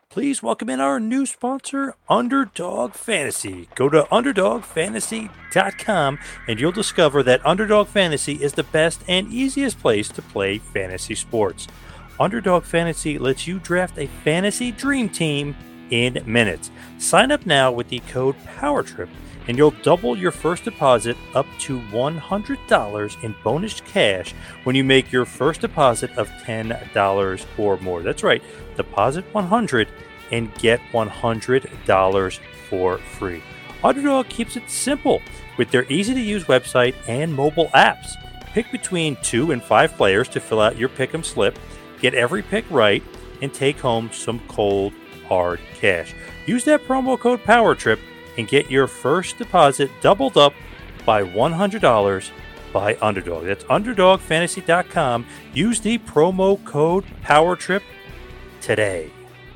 Please welcome in our new sponsor, Underdog Fantasy. Go to UnderdogFantasy.com and you'll discover that Underdog Fantasy is the best and easiest place to play fantasy sports. Underdog Fantasy lets you draft a fantasy dream team in minutes. Sign up now with the code POWERTRIP and you'll double your first deposit up to $100 in bonus cash when you make your first deposit of $10 or more. That's right, deposit $100 and get $100 for free. Underdog keeps it simple with their easy-to-use website and mobile apps. Pick between 2 and 5 players to fill out your pick'em slip, get every pick right, and take home some cold, hard cash. Use that promo code POWERTRIP and get your first deposit doubled up by $100 by Underdog. That's UnderdogFantasy.com. Use the promo code POWERTRIP today.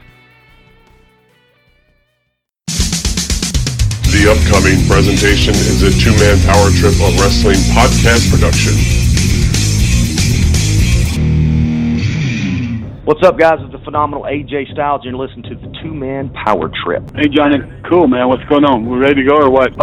The upcoming presentation is a two-man power trip of wrestling podcast production. What's up, guys? It's the phenomenal AJ Styles, and you're listening to the two-man power trip. Hey, Johnny. Cool, man. What's going on? We ready to go or what?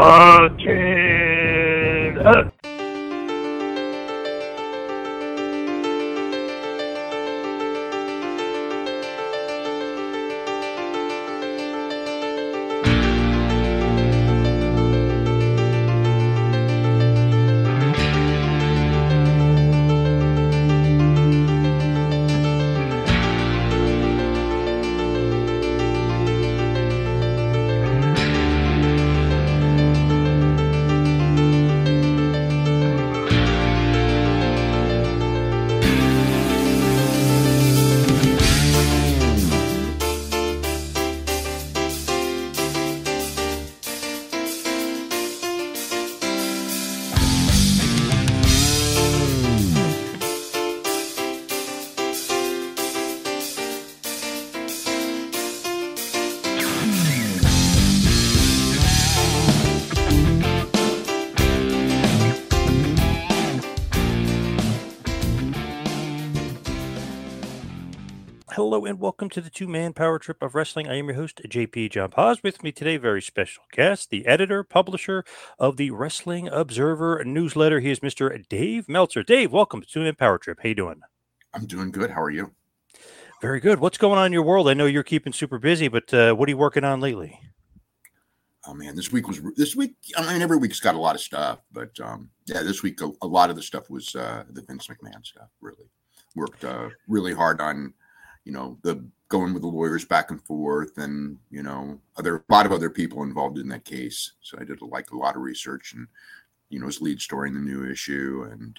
Hello and welcome to the two-man power trip of wrestling. I am your host, JP John Paz. With me today, very special guest, the editor, publisher of the Wrestling Observer newsletter. He is Mr. Dave Meltzer. Dave, welcome to two-man power trip. How you doing? I'm doing good. How are you? Very good. What's going on in your world? I know you're keeping super busy, but what are you working on lately? Oh man, this week. I mean, every week's got a lot of stuff, but yeah, this week a lot of the stuff was the Vince McMahon stuff. Really worked really hard on. The going with the lawyers back and forth and, a lot of other people involved in that case. So I did a lot of research and, his lead story in the new issue. And,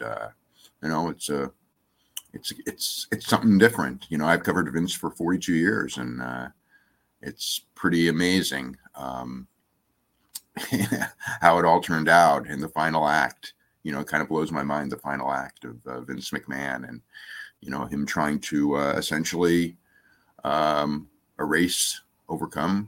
it's something different. I've covered Vince for 42 years and it's pretty amazing how it all turned out in the final act. It kind of blows my mind, the final act of Vince McMahon and, him trying to essentially overcome,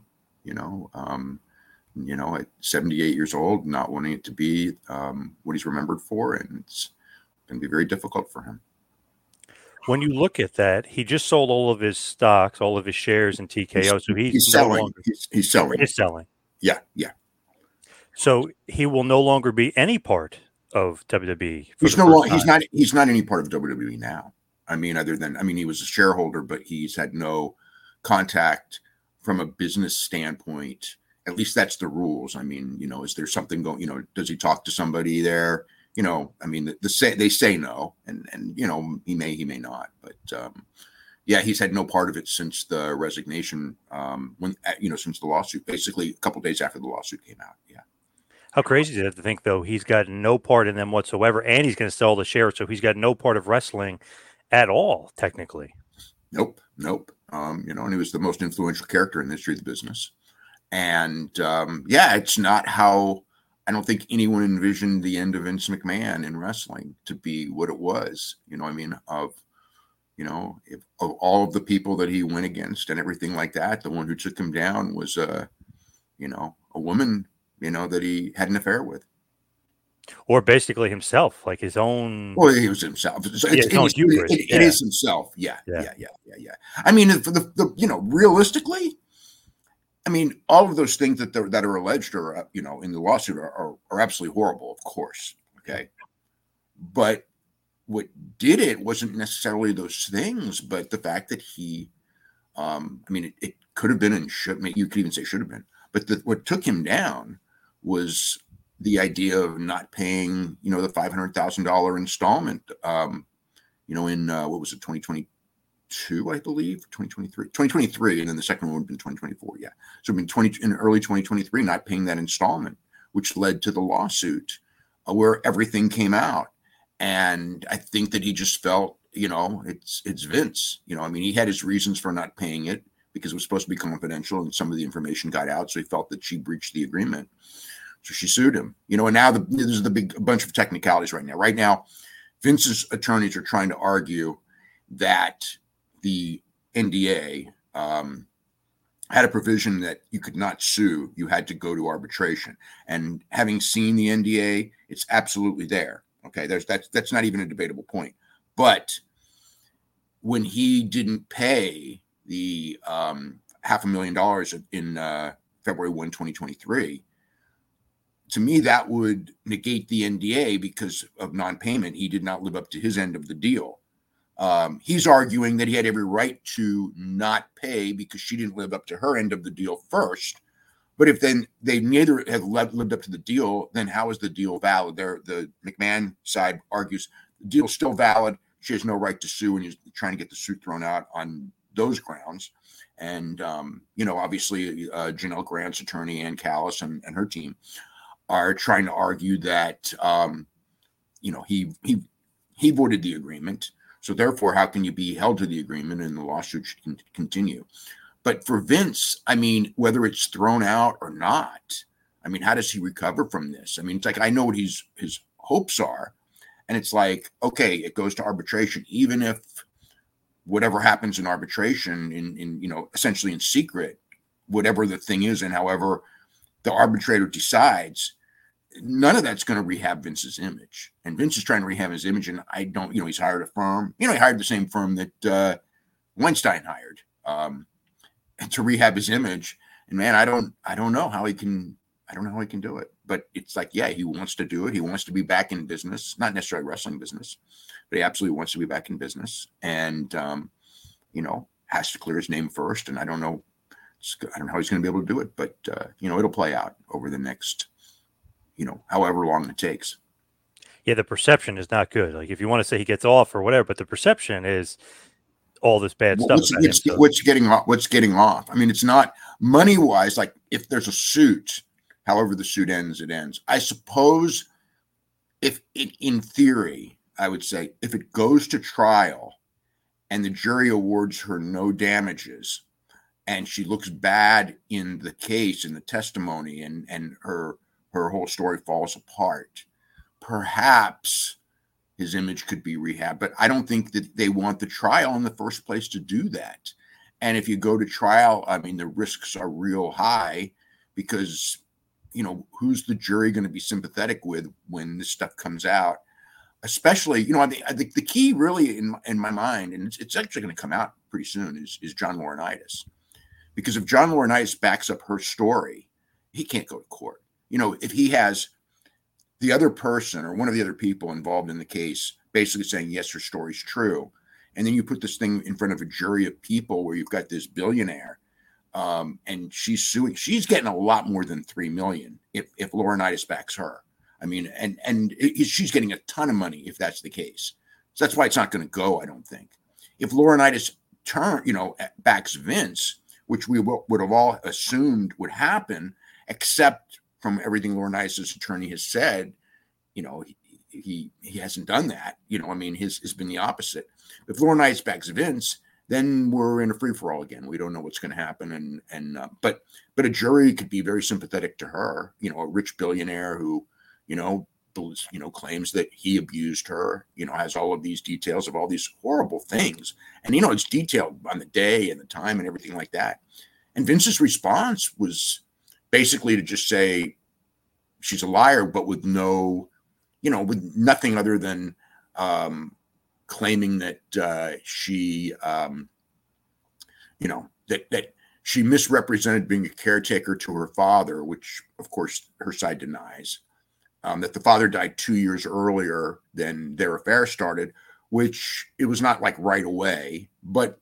at 78 years old, not wanting it to be what he's remembered for. And it's going to be very difficult for him. When you look at that, he just sold all of his stocks, all of his shares in TKO. So he's selling. He's selling. He's selling. Yeah. So he will no longer be any part of WWE. He's not any part of WWE now. He was a shareholder, but he's had no contact from a business standpoint. At least that's the rules. Is there something going, does he talk to somebody there? They say no, and he may not, but yeah, he's had no part of it since the resignation, since the lawsuit, basically a couple of days after the lawsuit came out. Yeah. How crazy is it to think, though, he's got no part in them whatsoever, and he's going to sell the shares, so he's got no part of wrestling at all, technically. Nope. And he was the most influential character in the history of the business. And it's not how I don't think anyone envisioned the end of Vince McMahon in wrestling to be what it was. Of all of the people that he went against and everything like that, the one who took him down was a woman, that he had an affair with. Or basically himself, like his own. Well, he was himself. So Yeah, his own hubris. It is himself. Yeah. I mean, for the realistically, I mean, all of those things that are alleged or in the lawsuit are absolutely horrible, of course. Okay, but what did it wasn't necessarily those things, but the fact that he, I mean, it could have been and should. You could even say should have been, but what took him down was the idea of not paying, the $500,000 installment, in what was it, 2022, I believe, 2023, and then the second one would have been 2024. Yeah, so in early 2023, not paying that installment, which led to the lawsuit, where everything came out, and I think that he just felt, it's Vince. I mean, he had his reasons for not paying it because it was supposed to be confidential, and some of the information got out, so he felt that she breached the agreement. So she sued him, and now there's a bunch of technicalities right now. Right now, Vince's attorneys are trying to argue that the NDA had a provision that you could not sue; you had to go to arbitration. And having seen the NDA, it's absolutely there. Okay, that's not even a debatable point. But when he didn't pay the $500,000 in February 1, 2023. To me, that would negate the NDA because of non-payment. He did not live up to his end of the deal. He's arguing that he had every right to not pay because she didn't live up to her end of the deal first. But if then they neither have lived up to the deal, then how is the deal valid? The McMahon side argues the deal's still valid. She has no right to sue, and he's trying to get the suit thrown out on those grounds. And, obviously Janelle Grant's attorney, Ann Callis, and her team are trying to argue that, he voided the agreement. So therefore, how can you be held to the agreement and the lawsuit should continue? But for Vince, I mean, whether it's thrown out or not, I mean, how does he recover from this? I mean, it's like, I know what his hopes are. And it's like, okay, it goes to arbitration, even if whatever happens in arbitration in essentially in secret, whatever the thing is, and however the arbitrator decides, none of that's going to rehab Vince's image. And Vince is trying to rehab his image. And I don't, he's hired a firm, he hired the same firm that Weinstein hired to rehab his image. And man, I don't know how he can do it, but it's like, yeah, he wants to do it. He wants to be back in business, not necessarily wrestling business, but he absolutely wants to be back in business. And, has to clear his name first. And I don't know how he's going to be able to do it, but it'll play out over the next, however long it takes. Yeah, the perception is not good. Like if you want to say he gets off or whatever, but the perception is all this bad stuff. What's getting off? I mean, it's not money wise. Like if there's a suit, however the suit ends, it ends. I suppose if it, in theory, I would say if it goes to trial and the jury awards her no damages and she looks bad in the case, in the testimony, and her whole story falls apart, perhaps his image could be rehabbed. But I don't think that they want the trial in the first place to do that. And if you go to trial, I mean, the risks are real high because, who's the jury going to be sympathetic with when this stuff comes out? Especially, I think the key really in my mind, and it's actually going to come out pretty soon, is John Laurinaitis. Because if John Laurinaitis backs up her story, he can't go to court. If he has the other person or one of the other people involved in the case basically saying, yes, her story's true, and then you put this thing in front of a jury of people where you've got this billionaire, and she's suing, she's getting a lot more than $3 million if Laurinaitis backs her. I mean, and she's getting a ton of money if that's the case. So that's why it's not going to go, I don't think. If Laurinaitis backs Vince, which we would have all assumed would happen, except from everything Laurinaitis' attorney has said, he hasn't done that. His been the opposite. If Laurinaitis backs Vince, then we're in a free for all again. We don't know what's going to happen, but a jury could be very sympathetic to her. A rich billionaire who, claims that he abused her. Has all of these details of all these horrible things, and it's detailed on the day and the time and everything like that. And Vince's response was basically to just say she's a liar, but with no with nothing other than claiming that she, that she misrepresented being a caretaker to her father, which of course her side denies. That the father died 2 years earlier than their affair started, which it was not like right away, but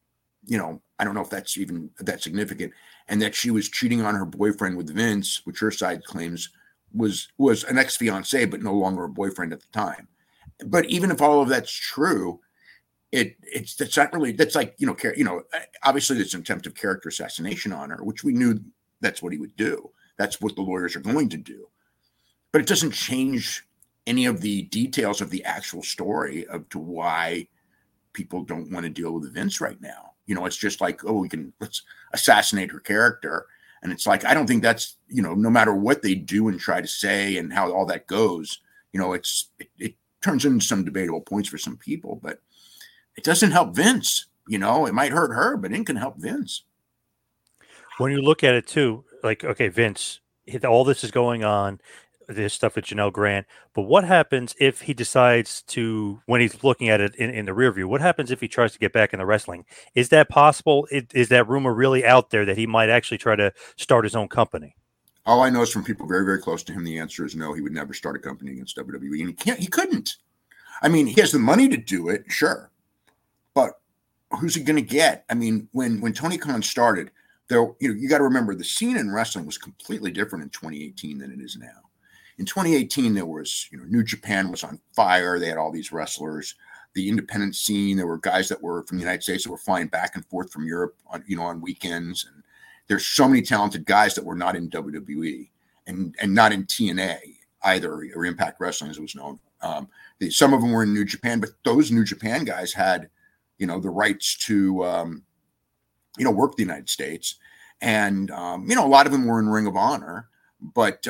I don't know if that's even that significant. And that she was cheating on her boyfriend with Vince, which her side claims was an ex-fiance, but no longer a boyfriend at the time. But even if all of that's true, that's not really, that's like, obviously there's an attempt of character assassination on her, which we knew that's what he would do. That's what the lawyers are going to do. But it doesn't change any of the details of the actual story of to why people don't want to deal with Vince right now. It's just like, let's assassinate her character. And it's like, I don't think that's, no matter what they do and try to say and how all that goes, it turns into some debatable points for some people, but it doesn't help Vince. It might hurt her, but it can help Vince. When you look at it too, like, okay, Vince, all this is going on, this stuff with Janelle Grant, but what happens if he decides to, when he's looking at it in the rear view, what happens if he tries to get back into wrestling? Is that possible? Is that rumor really out there that he might actually try to start his own company? All I know is from people very, very close to him, the answer is no, he would never start a company against WWE. And he couldn't. I mean, he has the money to do it, sure. But who's he going to get? I mean, when Tony Khan started, you got to remember the scene in wrestling was completely different in 2018 than it is now. In 2018, there was, New Japan was on fire. They had all these wrestlers. The independent scene, there were guys that were from the United States that were flying back and forth from Europe on weekends. And there's so many talented guys that were not in WWE and not in TNA either, or Impact Wrestling as it was known. Some of them were in New Japan, but those New Japan guys had, the rights to, work the United States. And, a lot of them were in Ring of Honor, but,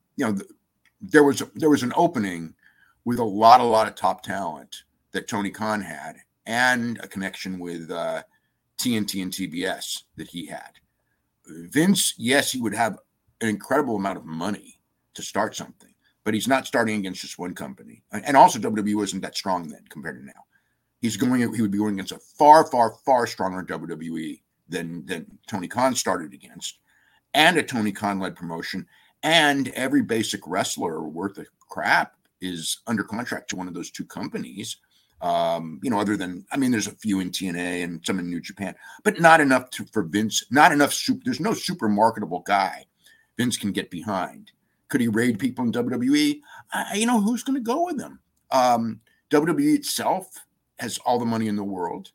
there was an opening with a lot of top talent that Tony Khan had, and a connection with TNT and TBS that he had. Vince, yes, he would have an incredible amount of money to start something, but he's not starting against just one company. And also WWE wasn't that strong then compared to now. He would be going against a far, far, far stronger WWE than Tony Khan started against, and a Tony Khan-led promotion. And every basic wrestler worth of crap is under contract to one of those two companies. Other than, there's a few in TNA and some in New Japan, but not enough for Vince, not enough. There's no super marketable guy Vince can get behind. Could he raid people in WWE? Who's going to go with him? WWE itself has all the money in the world.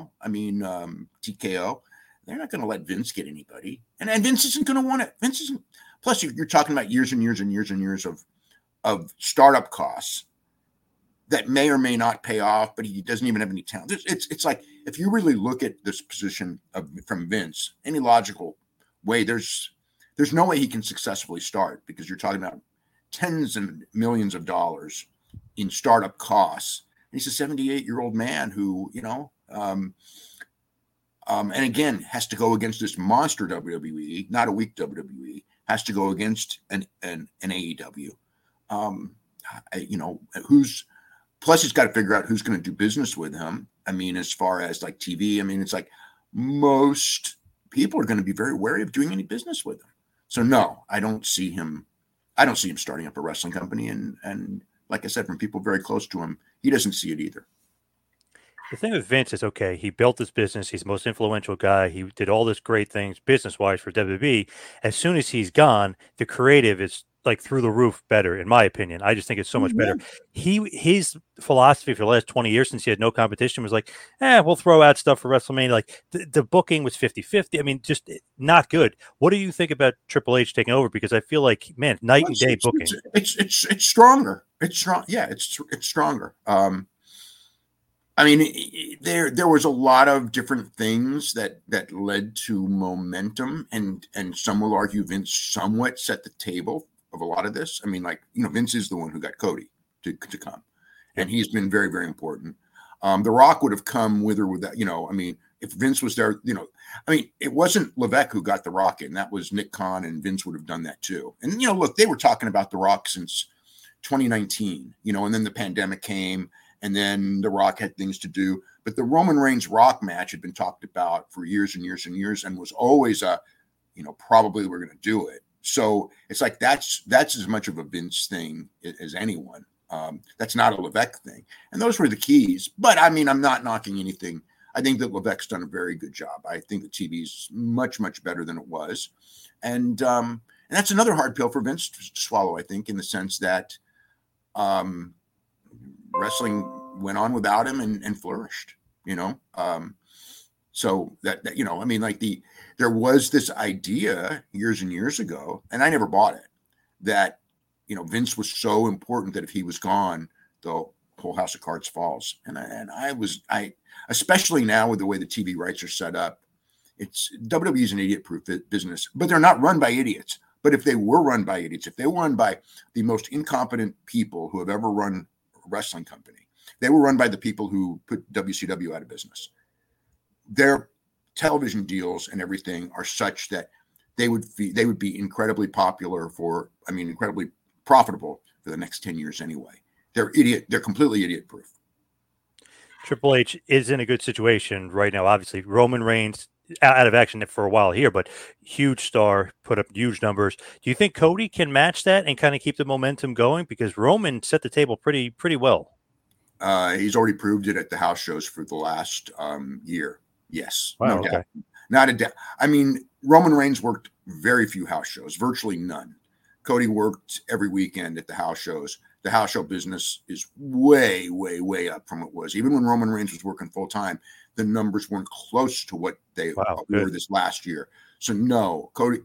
TKO, they're not going to let Vince get anybody. And Vince isn't going to want it. Vince isn't. Plus, you're talking about years and years and years and years of startup costs that may or may not pay off, but he doesn't even have any talent. It's like, if you really look at this position from Vince, any logical way, there's no way he can successfully start, because you're talking about tens and millions of dollars in startup costs. And he's a 78-year-old man who, and again, has to go against this monster WWE, not a weak WWE. Has to go against an AEW. Plus he's got to figure out who's going to do business with him. As far as like TV, it's like most people are going to be very wary of doing any business with him. So no, I don't see him starting up a wrestling company. And like I said, from people very close to him, he doesn't see it either. The thing with Vince is, okay, he built this business. He's the most influential guy. He did all this great things business-wise for WWE. As soon as he's gone, the creative is like through the roof better, in my opinion. I just think it's so much better. His philosophy for the last 20 years, since he had no competition, was like, we'll throw out stuff for WrestleMania. Like the booking was 50-50. Just not good. What do you think about Triple H taking over? Because I feel like, man, night and day booking. It's stronger. It's strong. Yeah, it's stronger. There was a lot of different things that led to momentum, and some will argue Vince somewhat set the table of a lot of this. Vince is the one who got Cody to come, and he's been very, very important. The Rock would have come with or without, if Vince was there, it wasn't Levesque who got The Rock in. That was Nick Khan, and Vince would have done that too. And, look, they were talking about The Rock since 2019, and then the pandemic came, and then The Rock had things to do. But the Roman Reigns Rock match had been talked about for years and years and years, and was always probably we're going to do it. So it's like that's as much of a Vince thing as anyone. That's not a Levesque thing. And those were the keys. But I mean, I'm not knocking anything. I think that Levesque's done a very good job. I think the TV's much, much better than it was. And that's another hard pill for Vince to swallow, I think, in the sense that wrestling went on without him and flourished, so that I mean, like there was this idea years and years ago, and I never bought it, that, Vince was so important that if he was gone, the whole house of cards falls. And I especially now with the way the TV rights are set up, WWE is an idiot-proof business, but they're not run by idiots. But if they were run by idiots, if they were run by the most incompetent people who have ever run a wrestling company, they were run by the people who put WCW out of business. Their television deals and everything are such that they would be incredibly incredibly profitable for the next 10 years anyway. They're completely idiot proof. Triple H is in a good situation right now. Obviously, Roman Reigns out of action for a while here, but huge star, put up huge numbers. Do you think Cody can match that and kind of keep the momentum going? Because Roman set the table pretty well. He's already proved it at the house shows for the last year. Yes. Wow, no okay. doubt. Not a doubt. I mean, Roman Reigns worked very few house shows, virtually none. Cody worked every weekend at the house shows. The house show business is way, way, way up from what it was. Even when Roman Reigns was working full time, the numbers weren't close to what they were this last year. So no, Cody,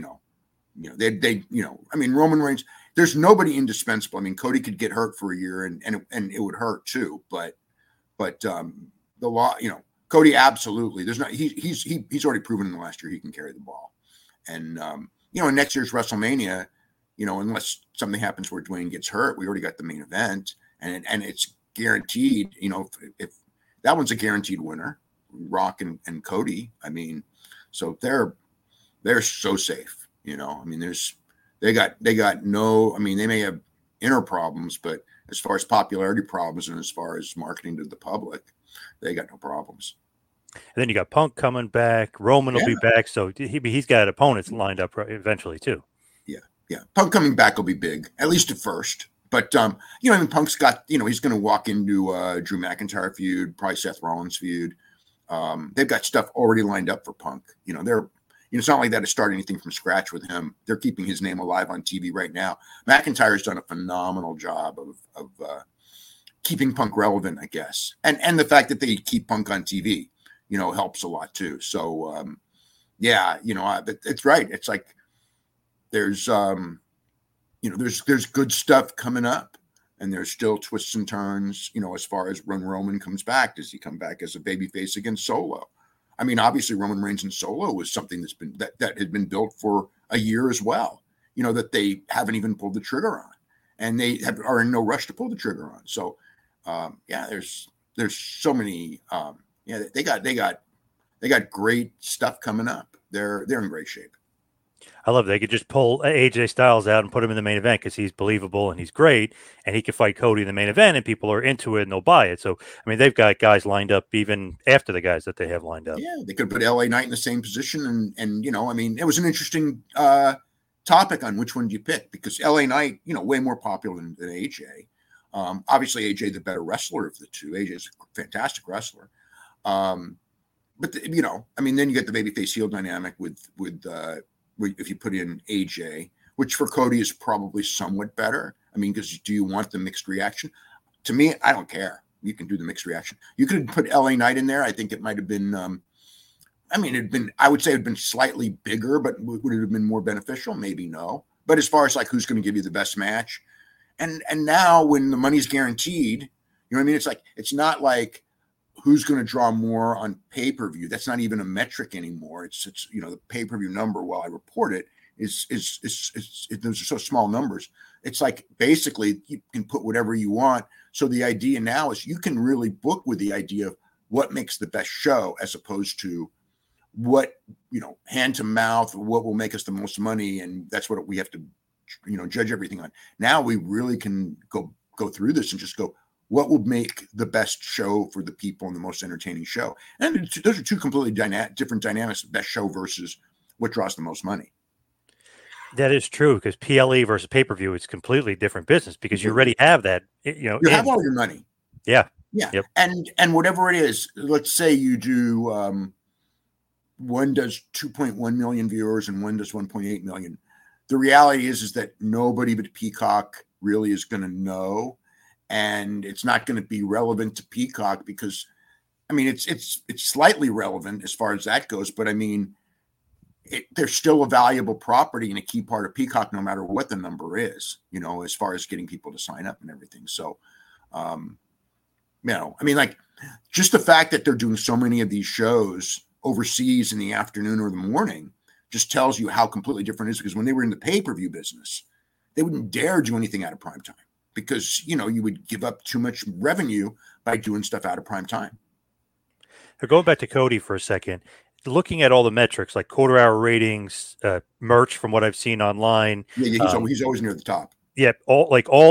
they I mean, Roman Reigns, there's nobody indispensable. I mean, Cody could get hurt for a year and it would hurt too. But the law, Cody absolutely. There's not. He's already proven in the last year he can carry the ball, and in next year's WrestleMania, unless something happens where Dwayne gets hurt, we already got the main event, and it's guaranteed. If that one's a guaranteed winner, Rock and Cody. I mean, so they're so safe. I mean, they got no. I mean, they may have inner problems, but as far as popularity problems and as far as marketing to the public, they got no problems. And then you got Punk coming back. Roman will be back, so he's got opponents lined up eventually too. Yeah. Punk coming back will be big, at least at first. But Punk's got he's going to walk into Drew McIntyre feud, probably Seth Rollins feud. They've got stuff already lined up for Punk. It's not like that to start anything from scratch with him. They're keeping his name alive on TV right now. McIntyre's done a phenomenal job of keeping Punk relevant, I guess. And the fact that they keep Punk on TV, helps a lot too. So, but it's right. It's like there's good stuff coming up, and there's still twists and turns, as far as when Roman comes back. Does he come back as a babyface against Solo? I mean, obviously Roman Reigns and Solo was something that had been built for a year as well, that they haven't even pulled the trigger on, and they are in no rush to pull the trigger on. So, there's so many, they got great stuff coming up. They're in great shape. I love it. They could just pull AJ Styles out and put him in the main event because he's believable and he's great, and he can fight Cody in the main event, and people are into it and they'll buy it. So, I mean, they've got guys lined up even after the guys that they have lined up. Yeah, they could put LA Knight in the same position, and I mean, it was an interesting topic on which one do you pick, because LA Knight, way more popular than AJ. Obviously, AJ the better wrestler of the two. AJ's a fantastic wrestler. But I mean, then you get the babyface heel dynamic with if you put in AJ, which for Cody is probably somewhat better. I mean, because do you want the mixed reaction? To me, I don't care. You can do the mixed reaction. You could put LA Knight in there. I think it might have been, I would say it'd been slightly bigger, but would it have been more beneficial? Maybe no. But as far as like who's going to give you the best match, and now when the money's guaranteed, what I mean? It's like, it's not like who's going to draw more on pay-per-view. That's not even a metric anymore. It's the pay-per-view number, while I report it, is those are so small numbers. It's like basically you can put whatever you want. So the idea now is you can really book with the idea of what makes the best show, as opposed to what, hand to mouth, what will make us the most money. And that's what we have to judge everything on. Now we really can go through this and just go, what will make the best show for the people and the most entertaining show? And those are two completely different dynamics, best show versus what draws the most money. That is true, because PLE versus pay-per-view is completely different business, because you already have that, you have all your money. Yeah. Yeah. Yep. And whatever it is, let's say you do, one does 2.1 million viewers and one does 1.8 million. The reality is that nobody but Peacock really is going to know. And it's not going to be relevant to Peacock because, I mean, it's slightly relevant as far as that goes, but I mean, they're still a valuable property and a key part of Peacock, no matter what the number is, as far as getting people to sign up and everything. So, I mean, like, just the fact that they're doing so many of these shows overseas in the afternoon or the morning just tells you how completely different it is, because when they were in the pay-per-view business, they wouldn't dare do anything out of prime time because, you would give up too much revenue by doing stuff out of prime time. Going back to Cody for a second, looking at all the metrics like quarter-hour ratings, merch from what I've seen online. Yeah, he's always near the top. Yeah, all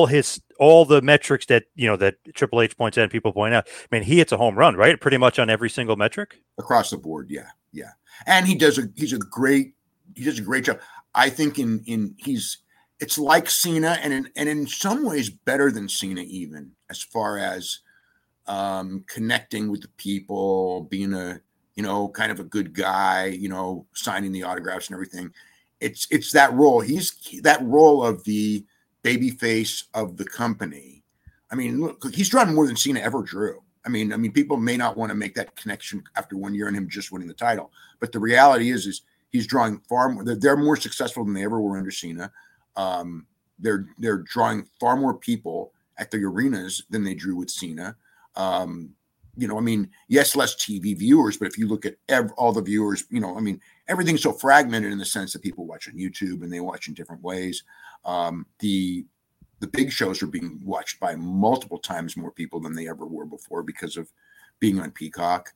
the metrics that that Triple H points out and people point out. I mean, he hits a home run, right? Pretty much on every single metric across the board. Yeah, and he does a great job. I think it's like Cena, and in some ways better than Cena, even as far as connecting with the people, being a kind of a good guy, signing the autographs and everything. It's that role. He's that role of the baby face of the company. I mean, look, he's drawn more than Cena ever drew. I mean, people may not want to make that connection after 1 year and him just winning the title, but the reality is he's drawing far more. They're more successful than they ever were under Cena. They're drawing far more people at the arenas than they drew with Cena. Yes, less TV viewers, but if you look at all the viewers, everything's so fragmented in the sense that people watch on YouTube and they watch in different ways. The big shows are being watched by multiple times more people than they ever were before because of being on Peacock.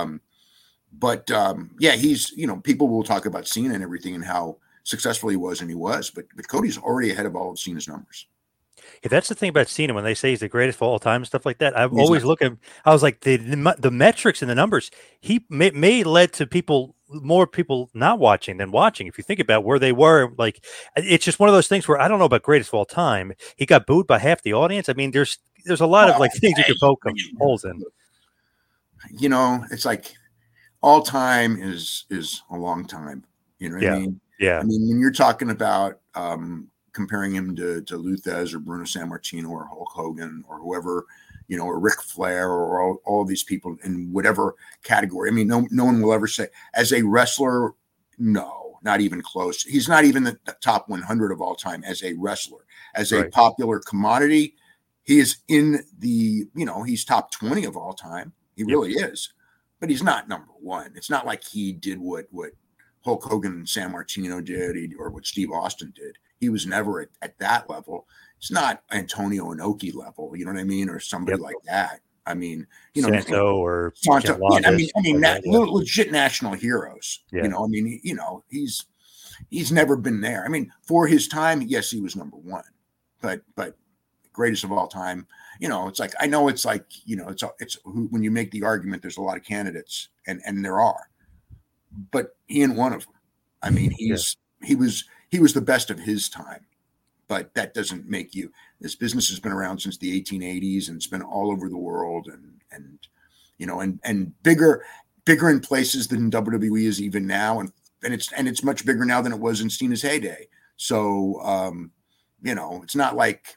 He's, people will talk about Cena and everything and how successful he was, but Cody's already ahead of all of Cena's numbers. Yeah, that's the thing about Cena when they say he's the greatest of all time and stuff like that. I've always looked at him. I was like, the metrics and the numbers, he may led to more people not watching than watching. If you think about where they were, like, it's just one of those things where I don't know about greatest of all time. He got booed by half the audience. I mean, there's a lot of things you could poke holes in. It's like all time is a long time. You know what I mean? Yeah. I mean, when you're talking about comparing him to Lou Thesz or Bruno Sammartino or Hulk Hogan or whoever, or Ric Flair or all these people in whatever category. I mean, no one will ever say as a wrestler, no, not even close. He's not even the top 100 of all time as a wrestler. As a popular commodity, he is in the, he's top 20 of all time. He really is, but he's not number one. It's not like he did what Hulk Hogan and Sammartino did or what Steve Austin did. He was never at that level. It's not Antonio Inoki level, you know what I mean, or somebody like that. I mean, Santo or Santo. Legit national heroes. Yeah. He's never been there. I mean, for his time, yes, he was number one, but greatest of all time. It's like, I know it's like, it's when you make the argument, there's a lot of candidates, and there are, but he ain't one of them. I mean, he was the best of his time, but that doesn't make you. This business has been around since the 1880s, and it's been all over the world, and bigger in places than WWE is even now, and it's much bigger now than it was in Cena's heyday. So, it's not like,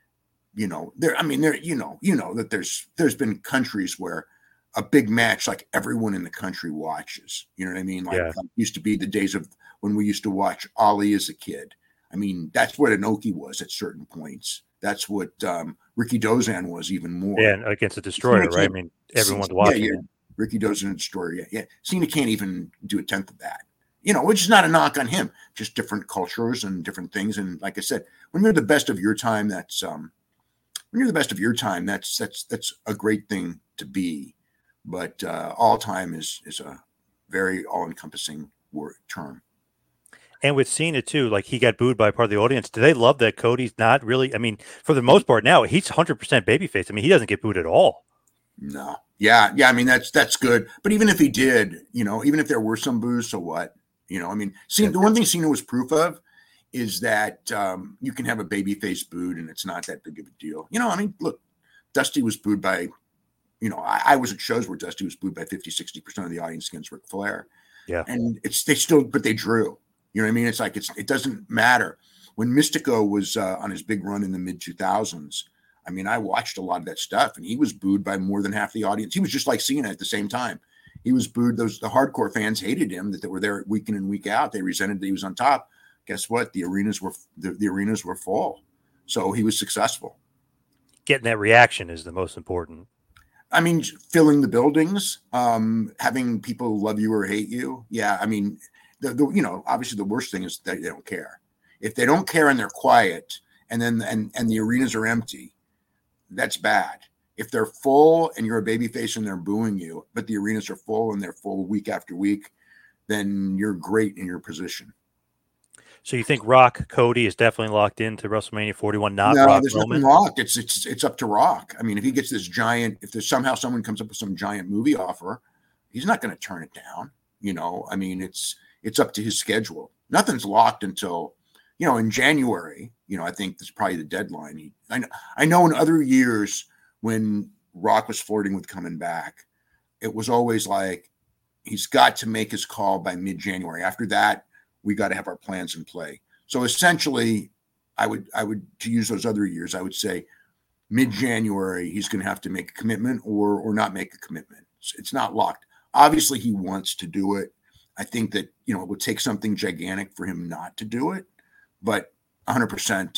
that there's been countries where a big match, like everyone in the country watches, you know what I mean? Like used to be the days of when we used to watch Ali as a kid. I mean, that's what Inoki was at certain points. That's what Ricky Dozan was even more. Yeah, against the Destroyer, right? I mean, everyone's watching. Yeah, Ricky Dozan and Destroyer. Yeah. Cena can't even do a tenth of that. Which is not a knock on him, just different cultures and different things. And like I said, when you're the best of your time, that's a great thing to be. But all time is a very all-encompassing term. And with Cena too, like he got booed by part of the audience. Do they love that Cody's not really? I mean, for the most part now, he's 100% babyface. I mean, he doesn't get booed at all. No. Yeah. I mean, that's good. But even if he did, even if there were some boos, so what? I mean, Cena, the one thing Cena was proof of is that you can have a babyface booed and it's not that big of a deal. I mean, look, Dusty was booed by, I was at shows where Dusty was booed by 50-60% of the audience against Ric Flair. Yeah. And but they drew. You know what I mean? It's like it doesn't matter. When Mystico was on his big run in the mid 2000s, I mean, I watched a lot of that stuff, and he was booed by more than half the audience. He was just like Cena at the same time. He was booed. The hardcore fans hated him that they were there week in and week out. They resented that he was on top. Guess what? The arenas were full, so he was successful. Getting that reaction is the most important. I mean, filling the buildings, having people love you or hate you. Yeah, I mean. Obviously the worst thing is that they don't care. If they don't care and they're quiet and the arenas are empty, that's bad. If they're full and you're a babyface and they're booing you, but the arenas are full and they're full week after week, then you're great in your position. So you think Rock Cody is definitely locked into WrestleMania 41? No, Rock there's Roman? nothing locked. It's up to Rock. I mean, if he gets this giant, if there's somehow someone comes up with some giant movie offer, he's not going to turn it down. I mean, it's up to his schedule. Nothing's locked until, in January, I think that's probably the deadline. I know in other years when Rock was flirting with coming back, it was always like, he's got to make his call by mid-January. After that, we got to have our plans in play. So essentially, I would, to use those other years, I would say mid-January, he's going to have to make a commitment or not make a commitment. It's not locked. Obviously he wants to do it. I think that, it would take something gigantic for him not to do it, but 100%,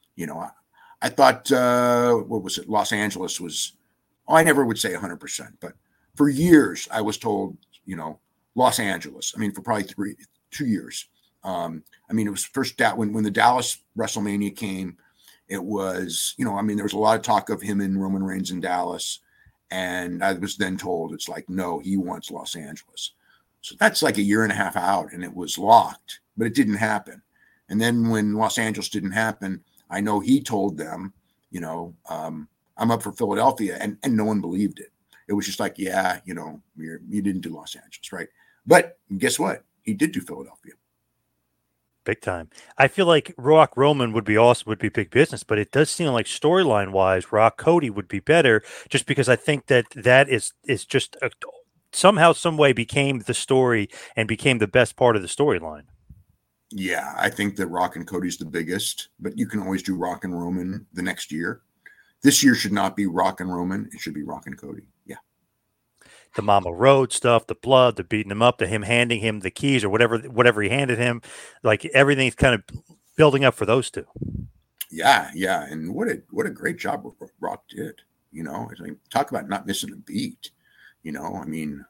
I thought, what was it? Los Angeles was, I never would say 100%, but for years I was told, Los Angeles, I mean, for probably 2 years. I mean, it was first when the Dallas WrestleMania came, it was, there was a lot of talk of him and Roman Reigns in Dallas. And I was then told it's like, no, he wants Los Angeles. So that's like a year and a half out, and it was locked, but it didn't happen. And then when Los Angeles didn't happen, I know he told them, I'm up for Philadelphia, and no one believed it. It was just like, yeah, you didn't do Los Angeles, right? But guess what? He did do Philadelphia. Big time. I feel like Rock Roman would be awesome, would be big business, but it does seem like storyline wise, Rock Cody would be better, just because I think that is just somehow, some way became the story and became the best part of the storyline. Yeah, I think that Rock and Cody's the biggest, but you can always do Rock and Roman the next year. This year should not be Rock and Roman. It should be Rock and Cody. Yeah. The Mama Road stuff, the blood, the beating him up, the him handing him the keys or whatever he handed him, like everything's kind of building up for those two. Yeah. And what a great job Rock did. It's like, talk about not missing a beat. I mean,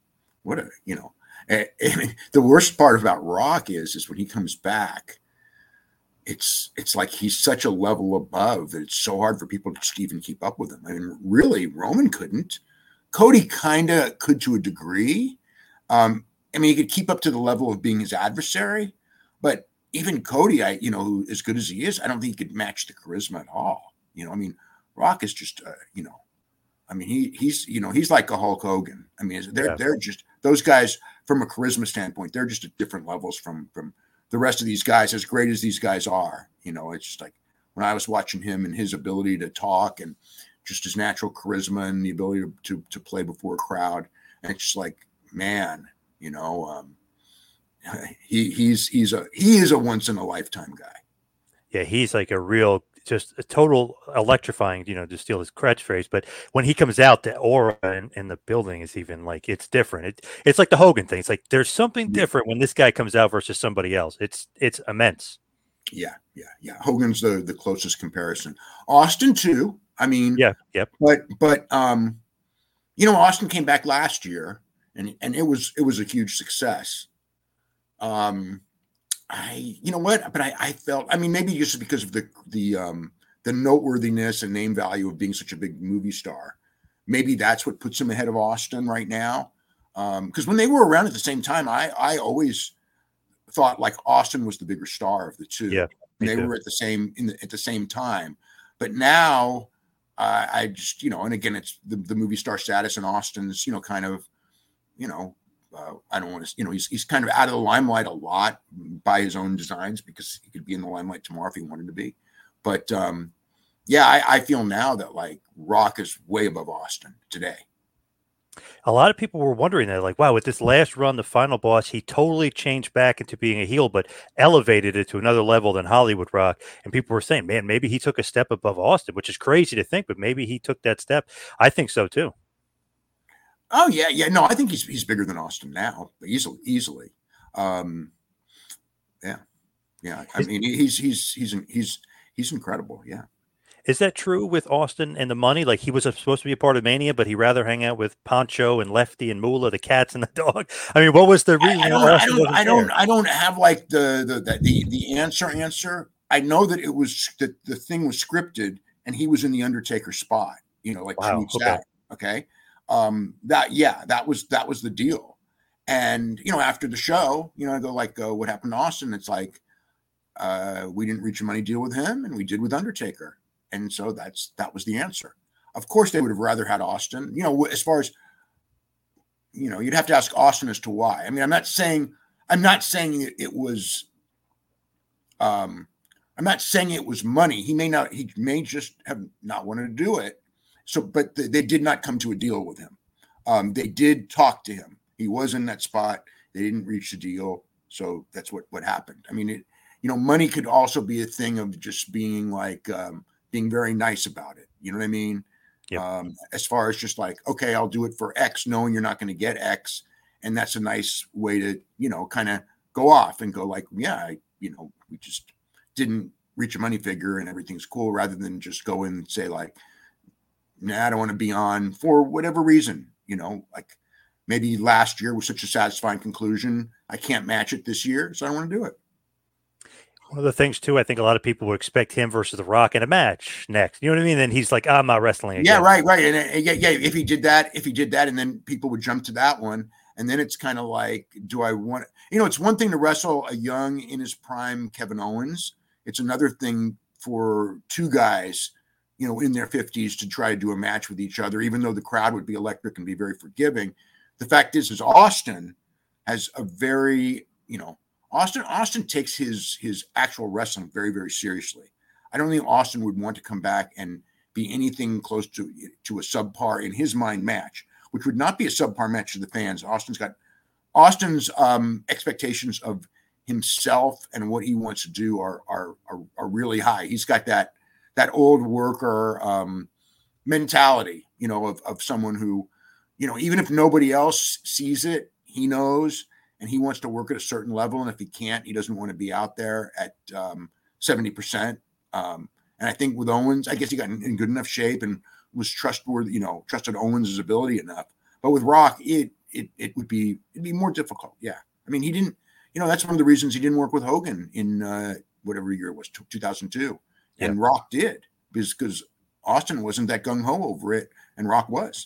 the worst part about Rock is when he comes back, it's like he's such a level above that it's so hard for people to even keep up with him. I mean, really, Roman couldn't. Cody kind of could to a degree. I mean, he could keep up to the level of being his adversary, but even Cody, who as good as he is, I don't think he could match the charisma at all. I mean, Rock is just, I mean, he's like a Hulk Hogan. I mean, they're just those guys from a charisma standpoint. They're just at different levels from the rest of these guys. As great as these guys are, it's just like when I was watching him and his ability to talk and just his natural charisma and the ability to play before a crowd. And it's just like, man, he is a once in a lifetime guy. Yeah, he's like a real, just a total electrifying, to steal his catchphrase. But when he comes out, the aura in the building is even like, it's different. It's like the Hogan thing. It's like, there's something different when this guy comes out versus somebody else. It's immense. Yeah. Hogan's the closest comparison. Austin too. I mean, yeah, yep. But Austin came back last year and it was a huge success. I felt, I mean, maybe just because of the noteworthiness and name value of being such a big movie star, maybe that's what puts him ahead of Austin right now. Because when they were around at the same time, I always thought like Austin was the bigger star of the two. Yeah, and they were at the same time. But now I just, and again, it's the movie star status, and Austin's, kind of, I don't want to, he's kind of out of the limelight a lot by his own designs, because he could be in the limelight tomorrow if he wanted to be. But I feel now that like Rock is way above Austin today. A lot of people were wondering that, like, wow, with this last run, the Final Boss, he totally changed back into being a heel, but elevated it to another level than Hollywood Rock. And people were saying, man, maybe he took a step above Austin, which is crazy to think, but maybe he took that step. I think so too. Oh yeah. No, I think he's bigger than Austin now, easily. Yeah. I mean, he's incredible. Yeah. Is that true with Austin and the money? Like, he was supposed to be a part of Mania, but he rather hang out with Poncho and Lefty and Moolah, the cats and the dog. I mean, what was the reason? I don't have like the answer. I know that it was that the thing was scripted and he was in the Undertaker spot. Like wow, okay. That was the deal. And after the show, I go like, what happened to Austin? It's like we didn't reach a money deal with him, and we did with Undertaker. And so that was the answer. Of course, they would have rather had Austin. As far as you'd have to ask Austin as to why. I mean, I'm not saying it was. I'm not saying it was money. He may just have not wanted to do it. So, but they did not come to a deal with him. They did talk to him. He was in that spot. They didn't reach the deal. So that's what happened. I mean, money could also be a thing of just being like. Being very nice about it. You know what I mean? Yep. As far as just like, okay, I'll do it for X, knowing you're not going to get X. And that's a nice way to, kind of go off and go like, yeah, we just didn't reach a money figure and everything's cool, rather than just go in and say like, nah, I don't want to be on for whatever reason, like maybe last year was such a satisfying conclusion. I can't match it this year, so I don't want to do it. One of the things too, I think a lot of people would expect him versus The Rock in a match next. You know what I mean? Then he's like, I'm not wrestling again. Yeah, right. And if he did that, and then people would jump to that one, and then it's kind of like, do I want? It's one thing to wrestle a young, in his prime Kevin Owens. It's another thing for two guys, in their 50s to try to do a match with each other, even though the crowd would be electric and be very forgiving. The fact is Austin has a very, Austin takes his actual wrestling very, very seriously. I don't think Austin would want to come back and be anything close to a subpar, in his mind, match, which would not be a subpar match to the fans. Austin's expectations of himself and what he wants to do are really high. He's got that old worker mentality, of someone who, even if nobody else sees it, he knows. And he wants to work at a certain level. And if he can't, he doesn't want to be out there at 70%. And I think with Owens, I guess he got in good enough shape and was trustworthy, trusted Owens' ability enough. But with Rock, it'd be more difficult. Yeah. I mean, he didn't, that's one of the reasons he didn't work with Hogan in whatever year it was, 2002. Yeah. And Rock did, because Austin wasn't that gung-ho over it, and Rock was.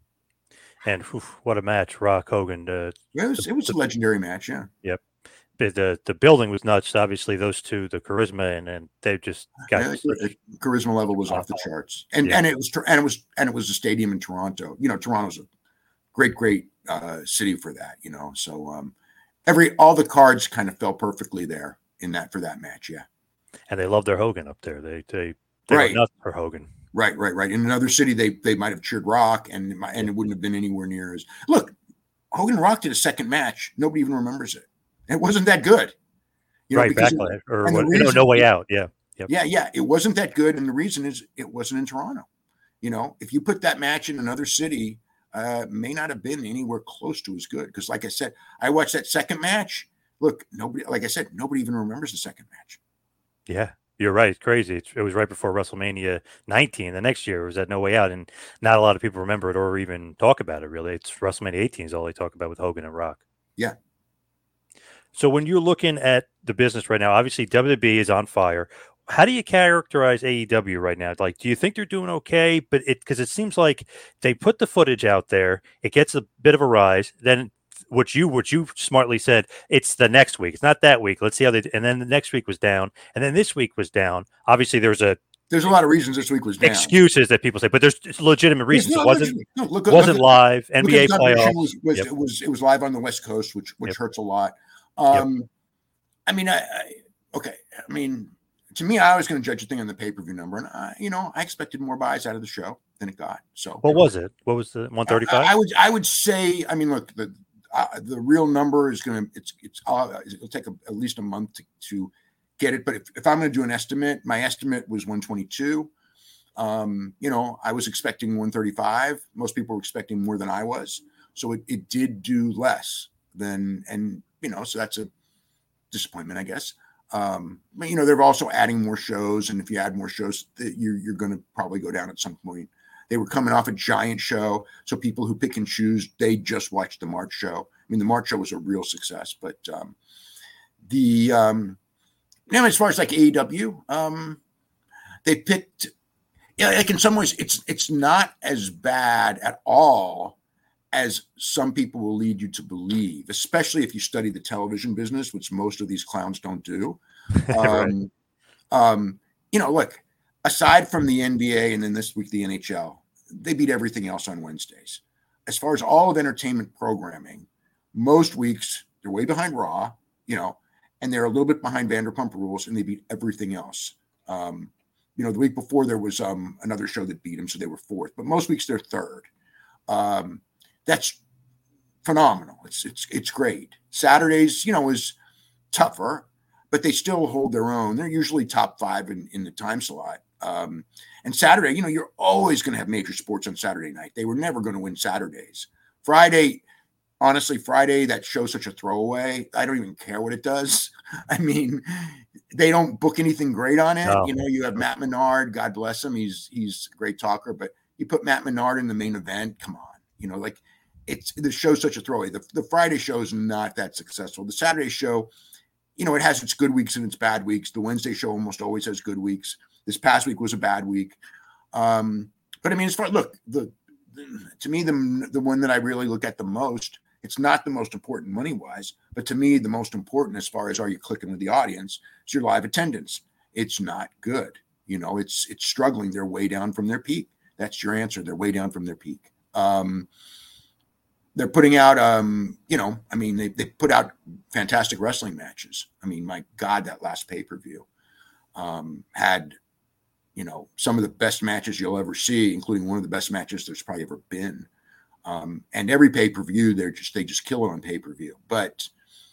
And what a match, Rock Hogan. It was a legendary match, yeah. Yep. The building was nuts. Obviously, those two, the charisma, and they just got the charisma level was off the charts. And it was a stadium in Toronto. Toronto's a great city for that. So all the cards kind of fell perfectly there for that match, yeah. And they love their Hogan up there. They were nuts for Hogan. Right. In another city, they might have cheered Rock, and it wouldn't have been anywhere near as. Look, Hogan and Rock did a second match. Nobody even remembers it. It wasn't that good. Backlash or No Way Out. Yeah. Yep. Yeah. It wasn't that good, and the reason is it wasn't in Toronto. If you put that match in another city, may not have been anywhere close to as good. Because, like I said, I watched that second match. Look, nobody even remembers the second match. Yeah. You're right. It's crazy. It was right before WrestleMania 19. The next year was at No Way Out, and not a lot of people remember it or even talk about it, really. It's WrestleMania 18 is all they talk about with Hogan and Rock. Yeah. So when you're looking at the business right now, obviously WWE is on fire. How do you characterize AEW right now? Like, do you think they're doing okay? But because it seems like they put the footage out there, it gets a bit of a rise. Then what you smartly said. It's the next week. It's not that week. Let's see how they. And then the next week was down, and then this week was down. Obviously, there's a lot of reasons this week was down. Excuses that people say, but there's legitimit reasons. It wasn't look live. NBA playoffs. It was live on the West Coast, which hurts a lot. I mean, okay. I mean, to me, I was going to judge a thing on the pay-per-view number, and I expected more buys out of the show than it got. So what was it? What was the 135? I would say. I mean, look, the real number is going to it'll take at least a month to get it. But if I'm going to do an estimate, my estimate was 122. I was expecting 135. Most people were expecting more than I was, so it did do less than, and so that's a disappointment, I guess. But they're also adding more shows, and if you add more shows, you're going to probably go down at some point. They were coming off a giant show, so people who pick and choose, they just watched the March show. I mean, the March show was a real success, but as far as like AEW, they picked, like in some ways, it's not as bad at all as some people will lead you to believe, especially if you study the television business, which most of these clowns don't do. Right. Look, aside from the NBA and then this week the NHL, they beat everything else on Wednesdays. As far as all of entertainment programming, most weeks they're way behind Raw, and they're a little bit behind Vanderpump Rules, and they beat everything else. The week before there was another show that beat them, so they were fourth. But most weeks they're third. That's phenomenal. It's great. Saturdays, is tougher, but they still hold their own. They're usually top 5 in the time slot. And Saturday, you're always going to have major sports on Saturday night. They were never going to win Saturdays. Friday, that show's such a throwaway. I don't even care what it does. I mean, they don't book anything great on it. No. You have Matt Menard, God bless him. He's a great talker, but you put Matt Menard in the main event. Come on, the show's such a throwaway. The Friday show is not that successful. The Saturday show, it has its good weeks and its bad weeks. The Wednesday show almost always has good weeks. This past week was a bad week. But I mean, as far to me, the one that I really look at the most, it's not the most important money-wise, but to me, the most important as far as are you clicking with the audience is your live attendance. It's not good. It's struggling. They're way down from their peak. That's your answer. They're way down from their peak. They're putting out, they put out fantastic wrestling matches. I mean, my God, that last pay-per-view had, some of the best matches you'll ever see, including one of the best matches there's probably ever been. And every pay-per-view, they just kill it on pay-per-view. But,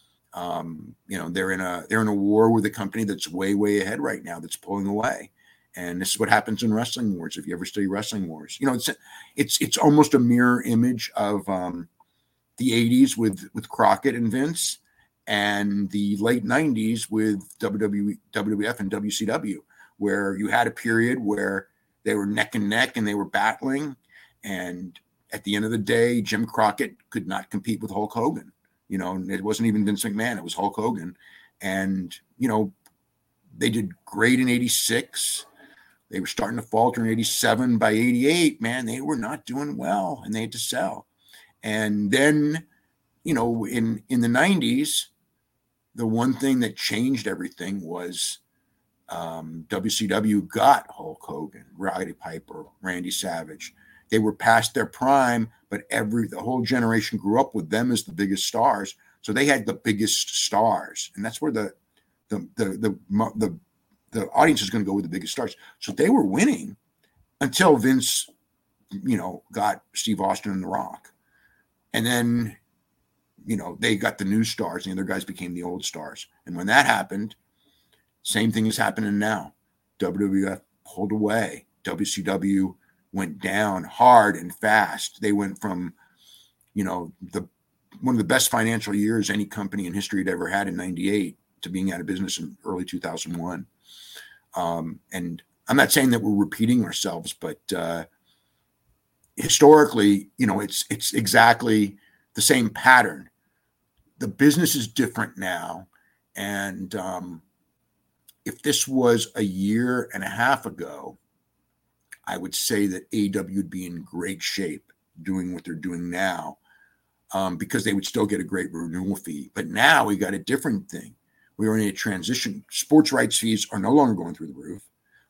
they're in a war with a company that's way, way ahead right now, that's pulling away. And this is what happens in wrestling wars. If you ever study wrestling wars, it's almost a mirror image of the 80s with Crockett and Vince, and the late 90s with WWF and WCW, where you had a period where they were neck and neck and they were battling. And at the end of the day, Jim Crockett could not compete with Hulk Hogan. It wasn't even Vince McMahon. It was Hulk Hogan. And, they did great in 86. They were starting to falter in 87. By 88, man, they were not doing well and they had to sell. And then, in the 90s, the one thing that changed everything was WCW got Hulk Hogan, Roddy Piper, Randy Savage. They were past their prime, but the whole generation grew up with them as the biggest stars. So they had the biggest stars, and that's where the audience is going to go with the biggest stars. So they were winning until Vince, got Steve Austin and The Rock. And then, they got the new stars and the other guys became the old stars. And when that happened, same thing is happening now. WWF pulled away. WCW went down hard and fast. They went from, one of the best financial years any company in history had ever had in 98 to being out of business in early 2001. And I'm not saying that we're repeating ourselves, but historically, it's exactly the same pattern. The business is different now. And if this was a year and a half ago, I would say that AEW would be in great shape doing what they're doing now. because they would still get a great renewal fee. But now we got a different thing. We are in a transition. Sports rights fees are no longer going through the roof.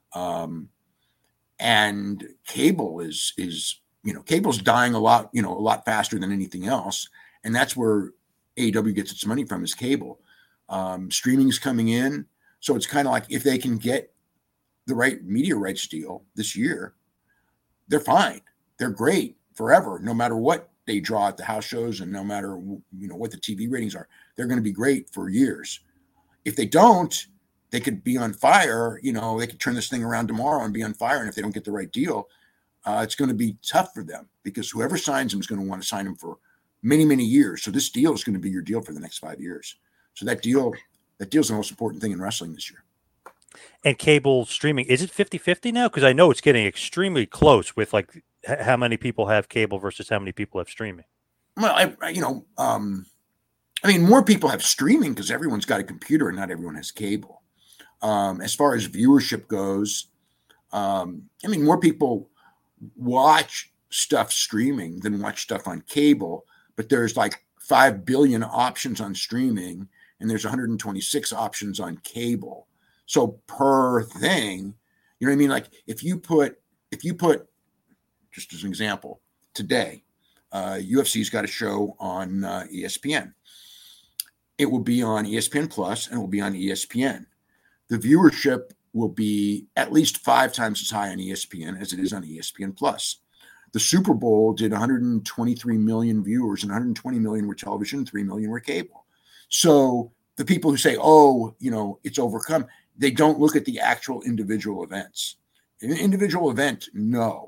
And cable is cable's dying a lot faster than anything else. And that's where AEW gets its money from, is cable. Streaming is coming in. So it's kind of like, if they can get the right media rights deal this year, they're fine. They're great forever, no matter what they draw at the house shows, and no matter what the TV ratings are. They're going to be great for years. If they don't, they could be on fire. They could turn this thing around tomorrow and be on fire. And if they don't get the right deal, it's going to be tough for them, because whoever signs them is going to want to sign them for many, many years. So this deal is going to be your deal for the next 5 years. So that deal's the most important thing in wrestling this year. And cable streaming, is it 50-50 now? Because I know it's getting extremely close with like how many people have cable versus how many people have streaming. Well, more people have streaming because everyone's got a computer and not everyone has cable. As far as viewership goes, more people watch stuff streaming than watch stuff on cable, but there's like 5 billion options on streaming and there's 126 options on cable. So per thing, like if you put, just as an example, today, UFC's got a show on ESPN. It will be on ESPN Plus and it will be on ESPN. The viewership will be at least 5 times as high on ESPN as it is on ESPN Plus. The Super Bowl did 123 million viewers, and 120 million were television, 3 million were cable. So the people who say, it's overcome, they don't look at the actual individual events. An individual event, no.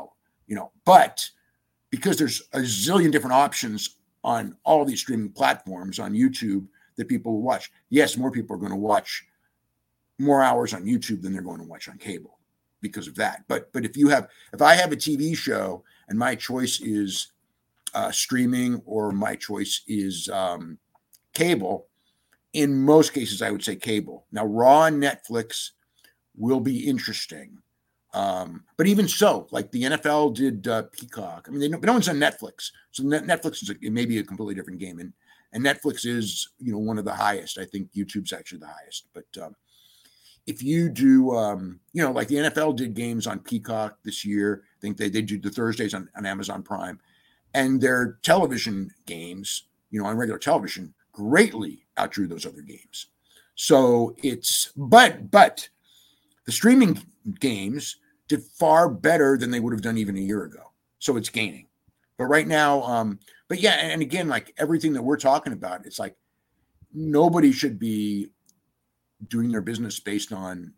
But because there's a zillion different options on all these streaming platforms on YouTube that people will watch, yes, more people are going to watch more hours on YouTube than they're going to watch on cable because of that. But if I have a TV show and my choice is streaming or my choice is cable, in most cases I would say cable. Now, Raw and Netflix will be interesting. But even so, like the NFL did Peacock. No one's on Netflix. So Netflix is maybe a completely different game. And Netflix is, one of the highest. I think YouTube's actually the highest. But if you do, like the NFL did games on Peacock this year, I think they do the Thursdays on Amazon Prime, and their television games, on regular television, greatly outdrew those other games. So but the streaming games did far better than they would have done even a year ago. So it's gaining. But right now, but yeah, and again, like everything that we're talking about, it's like nobody should be doing their business based on,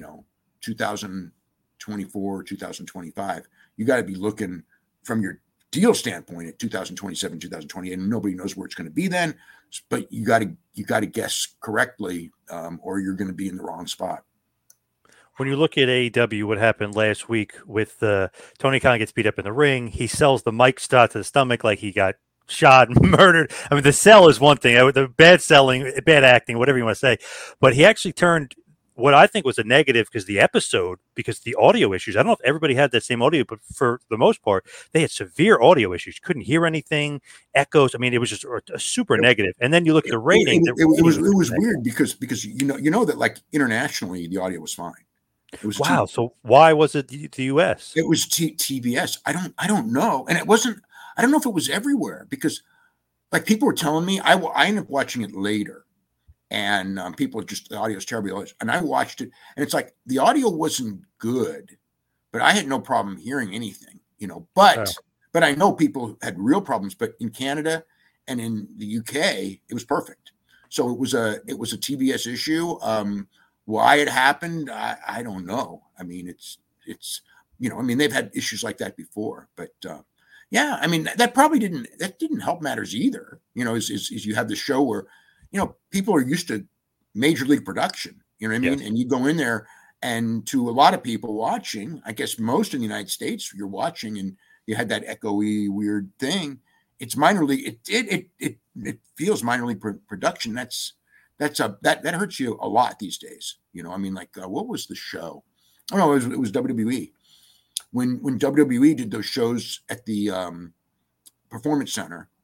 2024, 2025. You got to be looking from your deal standpoint at 2027, 2028, and nobody knows where it's going to be then. But you got to guess correctly, or you're going to be in the wrong spot. When you look at AEW, what happened last week with Tony Khan gets beat up in the ring, he sells the mic start to the stomach like he got shot and murdered. The sell is one thing, the bad selling, bad acting, whatever you want to say. But he actually turned what I think was a negative because the audio issues. I don't know if everybody had that same audio, but for the most part, they had severe audio issues. Couldn't hear anything, echoes. It was just a super negative. And then you look at the rating. It was weird because that like internationally the audio was fine. It was wow. So why was it the U.S.? It was TBS. I don't know, and it wasn't. I don't know if it was everywhere because, like, people were telling me. I ended up watching it later, and people just the audio is terrible. And I watched it, and it's like the audio wasn't good, but I had no problem hearing anything, But I know people had real problems. But in Canada and in the UK, it was perfect. So it was a TBS issue. Why it happened, I don't know. It's they've had issues like that before, but that didn't help matters either. Is you have the show where, people are used to major league production, yes. And you go in there, and to a lot of people watching, I guess most in the United States, you're watching and you had that echoey weird thing. It's minor league. It feels minor league production. That hurts you a lot these days. What was the show? Oh no, it was WWE. When WWE did those shows at the Performance Center,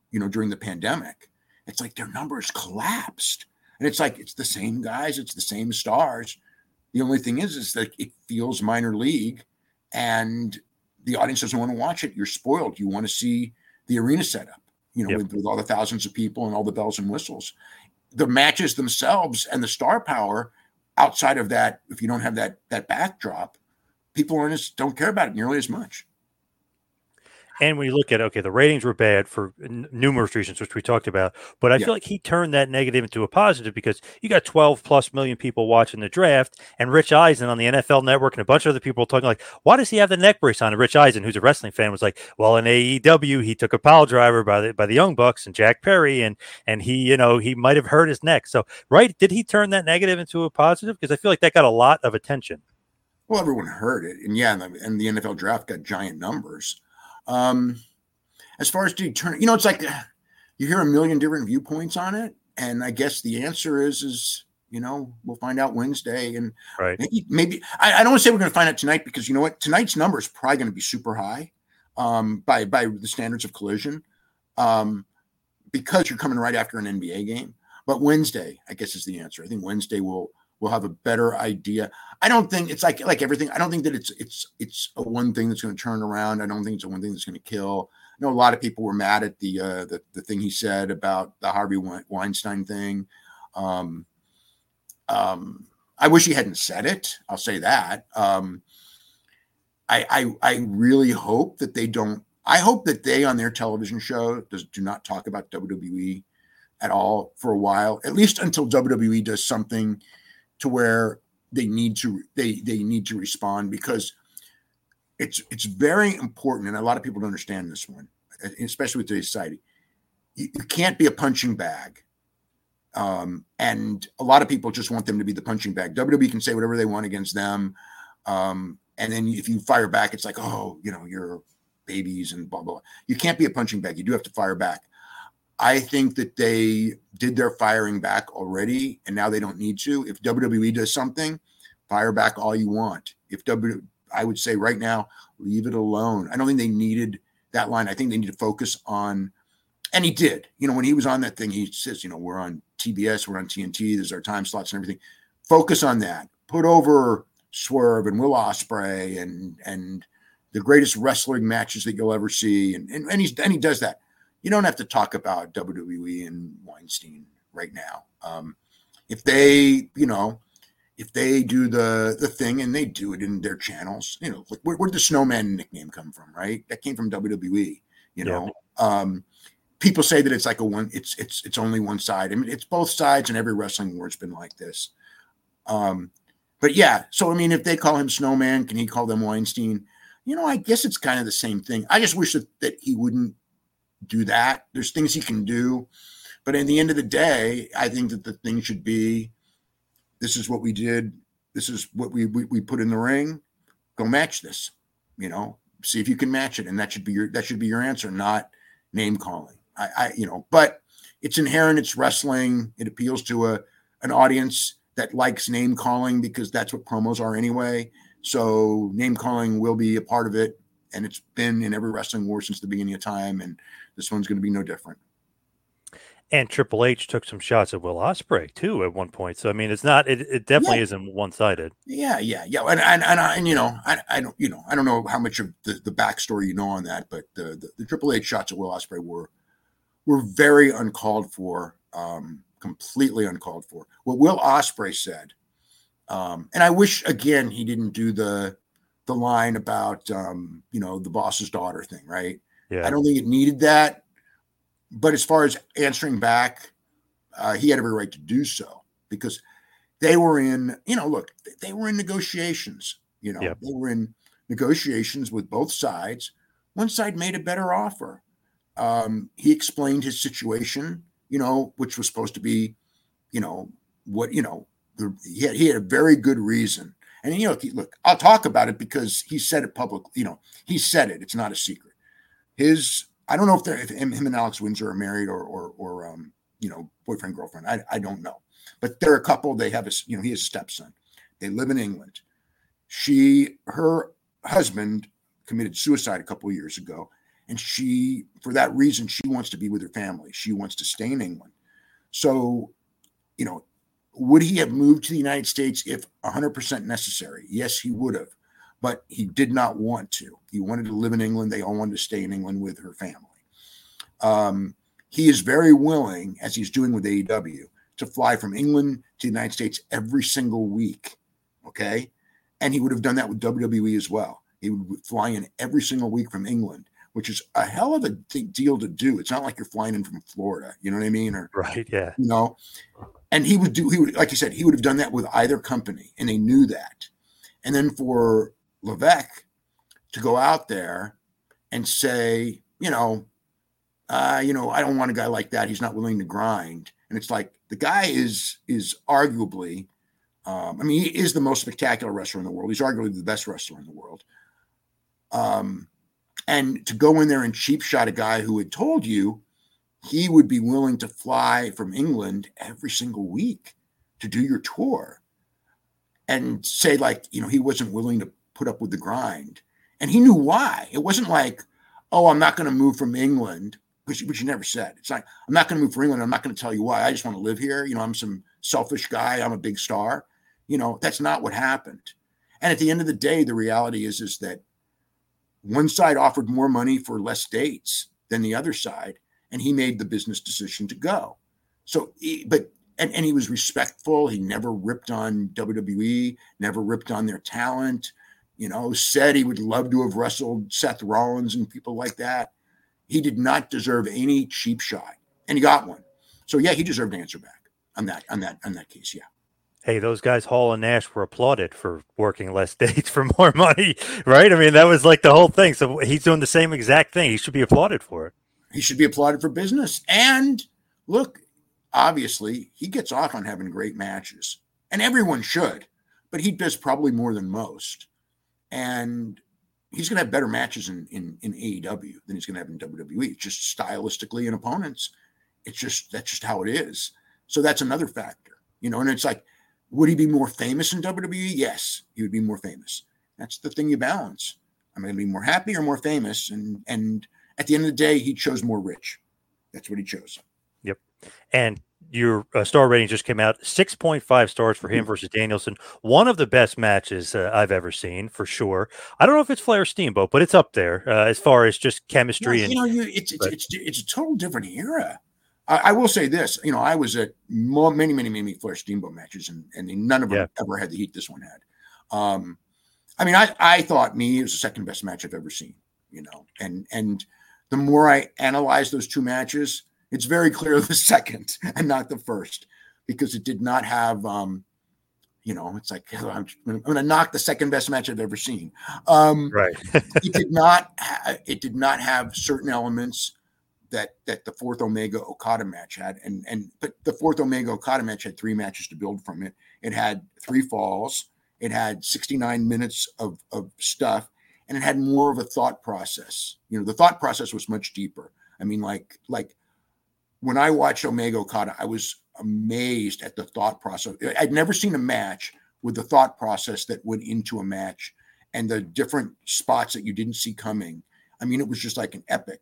during the pandemic. It's like their numbers collapsed. And it's like, it's the same guys, it's the same stars. The only thing is that it feels minor league and the audience doesn't want to watch it. You're spoiled. You want to see the arena setup, with all the thousands of people and all the bells and whistles. The matches themselves and the star power outside of that, if you don't have that backdrop, people don't care about it nearly as much. And when you look at, the ratings were bad for numerous reasons, which we talked about, but I feel like he turned that negative into a positive because you got 12 plus million people watching the draft, and Rich Eisen on the NFL Network and a bunch of other people talking like, why does he have the neck brace on? And Rich Eisen, who's a wrestling fan, was like, well, in AEW, he took a pile driver by the Young Bucks and Jack Perry, and he, he might have hurt his neck. So, right, did he turn that negative into a positive? Because I feel like that got a lot of attention. Well, everyone heard it, and and the NFL draft got giant numbers. As far as to turn, it's like you hear a million different viewpoints on it, and I guess the answer is we'll find out Wednesday, and maybe I don't want to say we're going to find out tonight because tonight's number is probably going to be super high, by the standards of Collision, because you're coming right after an NBA game. But Wednesday, I guess, is the answer. I think Wednesday we'll have a better idea. I don't think it's like everything. I don't think that it's a one thing that's going to turn around. I don't think it's a one thing that's going to kill. I know a lot of people were mad at the thing he said about the Harvey Weinstein thing. I wish he hadn't said it. I'll say that. I really hope that they don't. I hope that they on their television show do not talk about WWE at all for a while, at least until WWE does something to where they need to respond, because it's very important, and a lot of people don't understand this one, especially with today's society. You can't be a punching bag, and a lot of people just want them to be the punching bag. WWE can say whatever they want against them, and then if you fire back, it's like, you're babies and blah blah. You can't be a punching bag. You do have to fire back. I think that they did their firing back already, and now they don't need to. If WWE does something, fire back all you want. I would say right now, leave it alone. I don't think they needed that line. I think they need to focus on, and he did. When he was on that thing, he says, we're on TBS, we're on TNT, there's our time slots and everything. Focus on that. Put over Swerve and Will Ospreay and the greatest wrestling matches that you'll ever see, and he does that. You don't have to talk about WWE and Weinstein right now. If they do the thing, and they do it in their channels, like where'd the Snowman nickname come from, right? That came from WWE. People say that it's like it's only one side. I mean, it's both sides, and every wrestling war's been like this. But yeah, so I mean, if they call him Snowman, can he call them Weinstein? I guess it's kind of the same thing. I just wish that he wouldn't do that. There's things he can do, but in the end of the day, I think that the thing should be, this is what we did. This is what we put in the ring. Go match this, see if you can match it. And that should be your answer, not name calling. But it's inherent. It's wrestling. It appeals to an audience that likes name calling because that's what promos are anyway. So name calling will be a part of it. And it's been in every wrestling war since the beginning of time. And this one's going to be no different. And Triple H took some shots at Will Ospreay too at one point. So I mean, it's not. It definitely isn't one-sided. Yeah. And I don't know how much of the backstory on that, but the Triple H shots at Will Ospreay were very uncalled for, completely uncalled for. What Will Ospreay said, and I wish again he didn't do the line about the boss's daughter thing, right? Yeah. I don't think it needed that. But as far as answering back, he had every right to do so because they were in, they were in negotiations. They were in negotiations with both sides. One side made a better offer. He explained his situation, which was supposed to be, he had a very good reason. And, look, I'll talk about it because he said it publicly. He said it. It's not a secret. I don't know if him and Alex Windsor are married or boyfriend, girlfriend. I don't know. But they're a couple. They have he has a stepson. They live in England. Her husband committed suicide a couple of years ago. And for that reason, she wants to be with her family. She wants to stay in England. So, would he have moved to the United States if 100% necessary? Yes, he would have, but he did not want to. He wanted to live in England. They all wanted to stay in England with her family. He is very willing, as he's doing with AEW, to fly from England to the United States every single week. Okay. And he would have done that with WWE as well. He would fly in every single week from England, which is a hell of a deal to do. It's not like you're flying in from Florida. You know what I mean? Right. Yeah. And he would, like you said, he would have done that with either company, and they knew that. And then for Levesque to go out there and say, I don't want a guy like that. He's not willing to grind. And it's like, the guy is arguably, he is the most spectacular wrestler in the world. He's arguably the best wrestler in the world. And to go in there and cheap shot a guy who had told you he would be willing to fly from England every single week to do your tour, and say he wasn't willing to put up with the grind. And he knew why. It wasn't like, oh, I'm not going to move from England, which you never said. It's like, I'm not going to move from England. I'm not going to tell you why. I just want to live here. I'm some selfish guy. I'm a big star. That's not what happened. And at the end of the day, the reality is that one side offered more money for less dates than the other side, and he made the business decision to go. So, he was respectful. He never ripped on WWE, never ripped on their talent, said he would love to have wrestled Seth Rollins and people like that. He did not deserve any cheap shot, and he got one. So yeah, he deserved an answer back on that case. Yeah. Hey, those guys, Hall and Nash, were applauded for working less dates for more money, right? I mean, that was like the whole thing. So he's doing the same exact thing. He should be applauded for it. He should be applauded for business. And look, obviously, he gets off on having great matches, and everyone should, but he does probably more than most. And he's going to have better matches in AEW than he's going to have in WWE, just stylistically and opponents. That's just how it is. So that's another factor, and it's like, would he be more famous in WWE? Yes, he would be more famous. That's the thing you balance. I'm going to be more happy or more famous. And at the end of the day, he chose more rich. That's what he chose. Yep. And your star rating just came out, 6.5 stars for him versus Danielson. One of the best matches I've ever seen, for sure. I don't know if it's Flair or Steamboat, but it's up there as far as just chemistry. It's a total different era. I will say this, I was at many Flair Steamboat matches, and none of them ever had the heat this one had. I thought it was the second best match I've ever seen, and the more I analyze those two matches, it's very clear the second and not the first, because it did not have, it's like, I'm going to knock the second best match I've ever seen. Right. It did not have certain elements that the fourth Omega Okada match had. But the fourth Omega Okada match had 3 matches to build from it. It had 3 falls. It had 69 minutes of stuff, and it had more of a thought process. The thought process was much deeper. I mean, like when I watched Omega Okada, I was amazed at the thought process. I'd never seen a match with the thought process that went into a match and the different spots that you didn't see coming. I mean, it was just like an epic.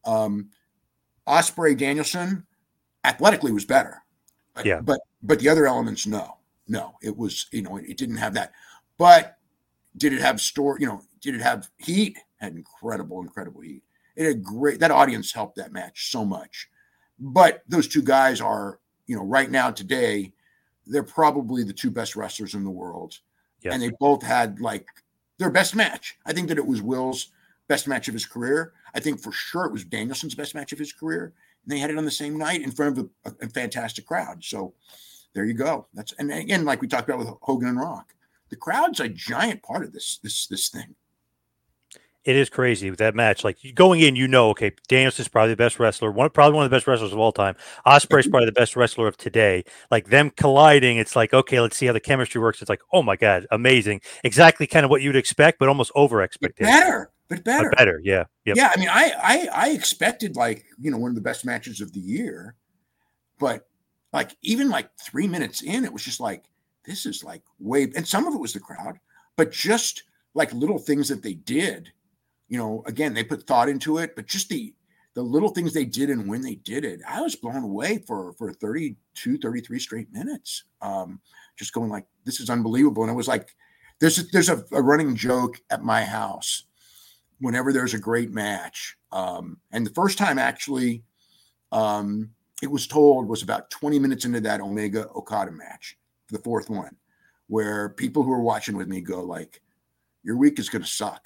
Ospreay Danielson athletically was better. But the other elements, no, it was, it didn't have that. But did it have did it have heat? Had incredible heat. It had great, that audience helped that match so much. But those two guys are, right now today, they're probably the 2 best wrestlers in the world. Yes. And they both had their best match. I think that it was Will's best match of his career. I think for sure it was Danielson's best match of his career. And they had it on the same night in front of a fantastic crowd. So there you go. And again, like we talked about with Hogan and Rock, the crowd's a giant part of this thing. It is crazy with that match. Like going in, okay, Danielson's probably the best wrestler, probably one of the best wrestlers of all time. Ospreay's probably the best wrestler of today. Like them colliding, it's like, okay, let's see how the chemistry works. It's like, oh my God, amazing. Exactly kind of what you'd expect, but almost over expectation. But better. Yeah. Yep. Yeah. I mean, I expected one of the best matches of the year, but even 3 minutes in, it was just like, this is way, and some of it was the crowd, but just little things that they did, again, they put thought into it, but just the little things they did and when they did it, I was blown away for 32, 33 straight minutes. Just going like, this is unbelievable. And it was like, there's a running joke at my house whenever there's a great match. And the first time actually, it was told was about 20 minutes into that Omega Okada match, the fourth one, where people who are watching with me go like, your week is going to suck.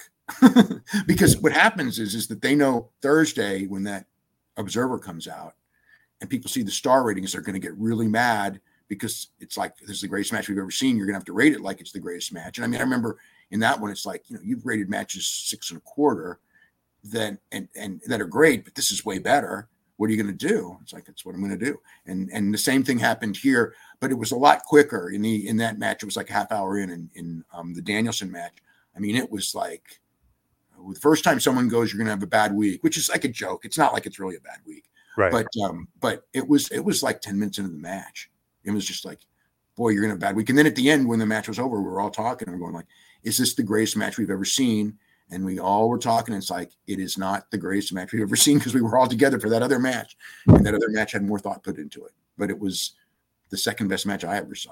Because what happens is that they know Thursday when that Observer comes out and people see the star ratings, they're going to get really mad because it's like, this is the greatest match we've ever seen. You're going to have to rate it like it's the greatest match. And I mean, I remember in that one, it's like, you've rated matches 6.25 then and that are great, but this is way better. What are you going to do? It's like, that's what I'm going to do. And the same thing happened here, but it was a lot quicker in that match. It was like a half hour in the Danielson match. I mean, it was like, the first time someone goes, you're going to have a bad week, which is like a joke. It's not like it's really a bad week, right? But it was like 10 minutes into the match. It was just like, boy, you're going to have a bad week. And then at the end, when the match was over, we were all talking and we're going like, is this the greatest match we've ever seen? And we all were talking. And it's like, it is not the greatest match we've ever seen because we were all together for that other match. And that other match had more thought put into it. But it was the second best match I ever saw.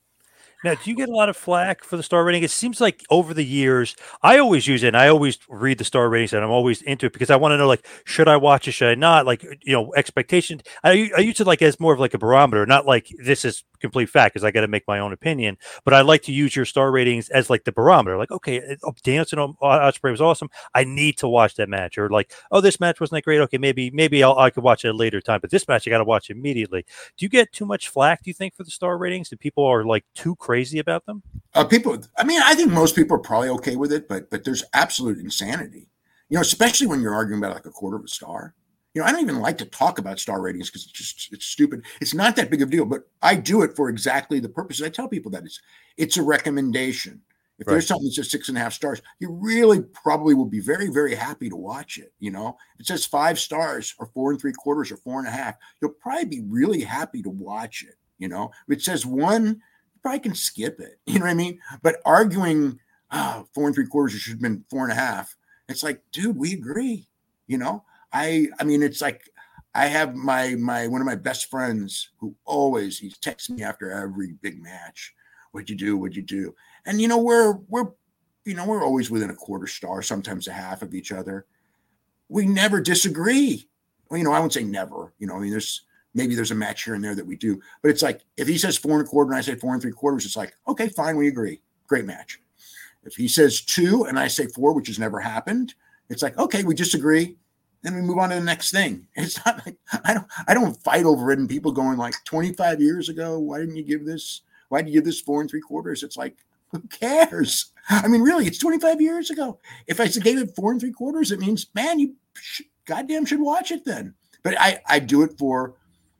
Now, do you get a lot of flack for the star rating? It seems like over the years, I always use it, and I always read the star ratings, and I'm always into it because I want to know, like, should I watch it, should I not? Like, expectation. I use it like as more of like a barometer, not like this is complete fact because I got to make my own opinion. But I like to use your star ratings as like the barometer. Like, okay, Danielson Ospreay was awesome. I need to watch that match, or like, oh, this match wasn't that great. Okay, maybe I could watch it at a later time, but this match I got to watch immediately. Do you get too much flack? Do you think for the star ratings? Do people are like too crazy about them? I think most people are probably okay with it, but there's absolute insanity, especially when you're arguing about like a quarter of a star. I don't even like to talk about star ratings because it's stupid. It's not that big of a deal, but I do it for exactly the purpose. I tell people that it's a recommendation. If there's something that says 6.5 stars, you really probably will be very, very happy to watch it. If it says 5 stars or 4 3/4 or 4.5, you'll probably be really happy to watch it. If it says 1, probably can skip it. You know what I mean? But arguing 4 3/4, it should have been 4.5. It's like, dude, we agree. I mean, it's like I have my one of my best friends who he texts me after every big match. What'd you do? What'd you do? And we're always within a 1/4 star, sometimes a half of each other. We never disagree. Well, I wouldn't say never. Maybe there's a match here and there that we do, but it's like if he says 4 1/4 and I say 4 3/4, it's like, okay, fine, we agree. Great match. If he says 2 and I say 4, which has never happened, it's like, okay, we disagree. Then we move on to the next thing. It's not like I don't fight over it and people going like 25 years ago, why didn't you give this? Why did you give this 4 3/4? It's like, who cares? I mean, really, it's 25 years ago. If I gave it 4 3/4, it means, man, you goddamn should watch it then. But I do it for,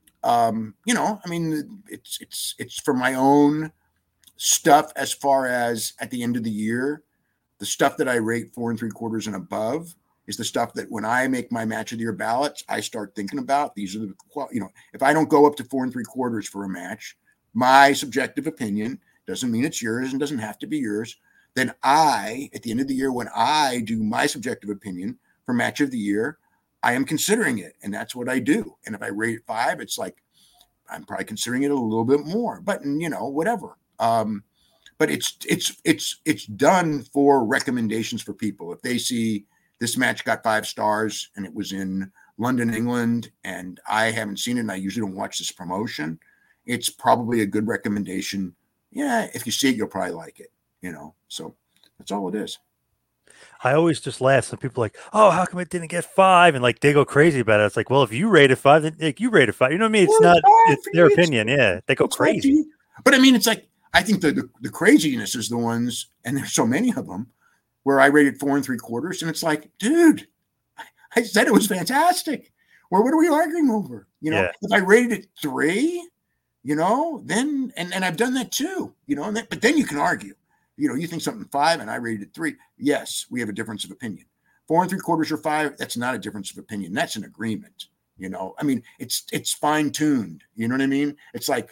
it's for my own stuff as far as at the end of the year, the stuff that I rate 4 3/4 and above is the stuff that when I make my match of the year ballots, I start thinking about. These are if I don't go up to 4 3/4 for a match, my subjective opinion doesn't mean it's yours and doesn't have to be yours. Then at the end of the year, when I do my subjective opinion for match of the year, I am considering it. And that's what I do. And if I rate it 5, it's like, I'm probably considering it a little bit more, but whatever. But it's done for recommendations for people. If they see this match got 5 stars and it was in London, England, and I haven't seen it and I usually don't watch this promotion, it's probably a good recommendation. Yeah, if you see it, you'll probably like it, So that's all it is. I always just laugh when people are like, oh, how come it didn't get 5? And like they go crazy about it. It's like, well, if you rated 5, then like, you rated 5. You know what I mean? It's their opinion. Yeah, they go crazy. But I mean, it's like, I think the craziness is the ones, and there's so many of them, where I rated 4 3/4, and it's like, dude, I said it was fantastic. Or what are we arguing over? If I rated it 3, then and I've done that too, but then you can argue. You think something 5 and I rated it 3. Yes, we have a difference of opinion. 4 3/4 or 5, that's not a difference of opinion. That's an agreement. I mean, it's fine-tuned. You know what I mean? It's like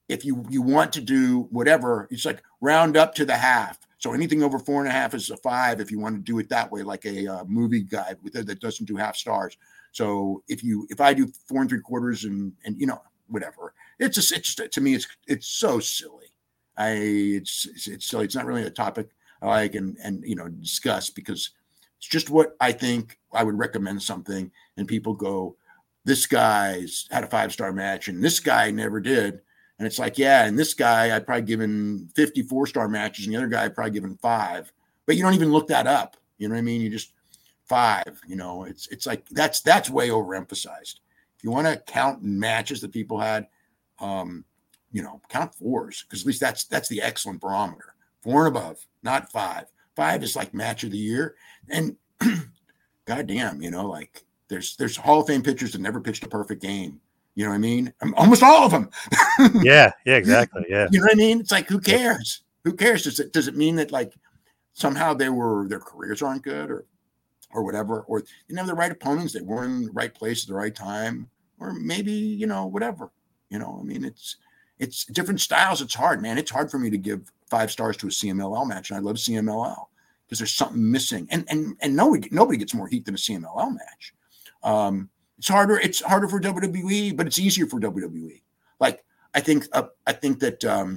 if you want to do whatever, it's like round up to the half. So anything over 4.5 is a 5. If you want to do it that way, like a movie guide with it that doesn't do half stars. So if I do 4 3/4 and you know, whatever, it's just to me, it's so silly. It's silly. It's not really a topic I like and you know, discuss, because it's just what I think. I would recommend something and people go, this guy's had a 5-star match and this guy never did. And it's like, yeah, and this guy I'd probably given 54-star matches, and the other guy I'd probably given 5. But you don't even look that up. You know what I mean? You just 5. You know, it's like that's way overemphasized. If you want to count matches that people had, you know, count 4s, because at least that's the excellent barometer. 4 and above, not 5. 5 is like match of the year, and goddamn, you know, like there's Hall of Fame pitchers that never pitched a perfect game. You know what I mean? Almost all of them. Yeah, exactly. Yeah. You know what I mean? It's like, who cares? Who cares? Does it mean that like somehow their careers aren't good or whatever, or they didn't have the right opponents, they weren't in the right place at the right time, or maybe, you know, whatever. You know, I mean, it's different styles. It's hard, man. It's hard for me to give 5 stars to a CMLL match, and I love CMLL because there's something missing, and nobody gets more heat than a CMLL match. It's harder for WWE, but it's easier for WWE. Like I think that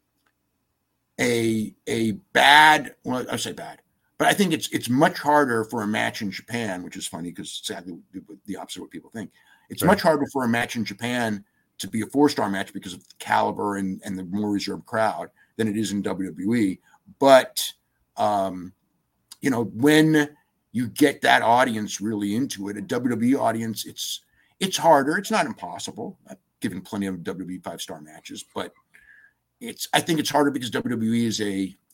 a bad, well, I say bad, but I think it's much harder for a match in Japan, which is funny because it's exactly the opposite of what people think. It's much harder for a match in Japan to be a 4-star match because of the caliber and the more reserved crowd than it is in WWE. But you know, when you get that audience really into it, a WWE audience, it's harder. It's not impossible. I've given plenty of WWE 5-star matches, but I think it's harder because WWE is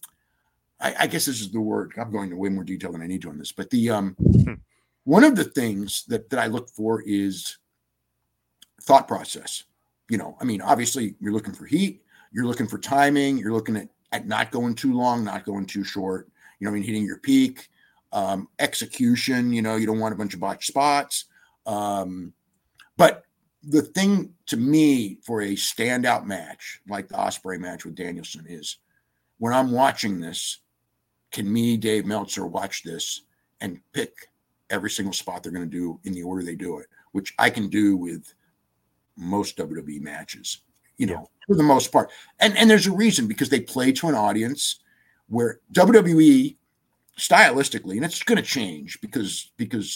I guess this is the word. I'm going into way more detail than I need to on this, but the one of the things that I look for is thought process. You know, I mean, obviously you're looking for heat, you're looking for timing, you're looking at not going too long, not going too short, you know, I mean, hitting your peak. Execution, you know, you don't want a bunch of botched spots. But the thing to me for a standout match, like the Ospreay match with Danielson, is when I'm watching this, can me, Dave Meltzer, watch this and pick every single spot they're going to do in the order they do it, which I can do with most WWE matches, you know, for the most part. And there's a reason, because they play to an audience where WWE stylistically, and it's going to change because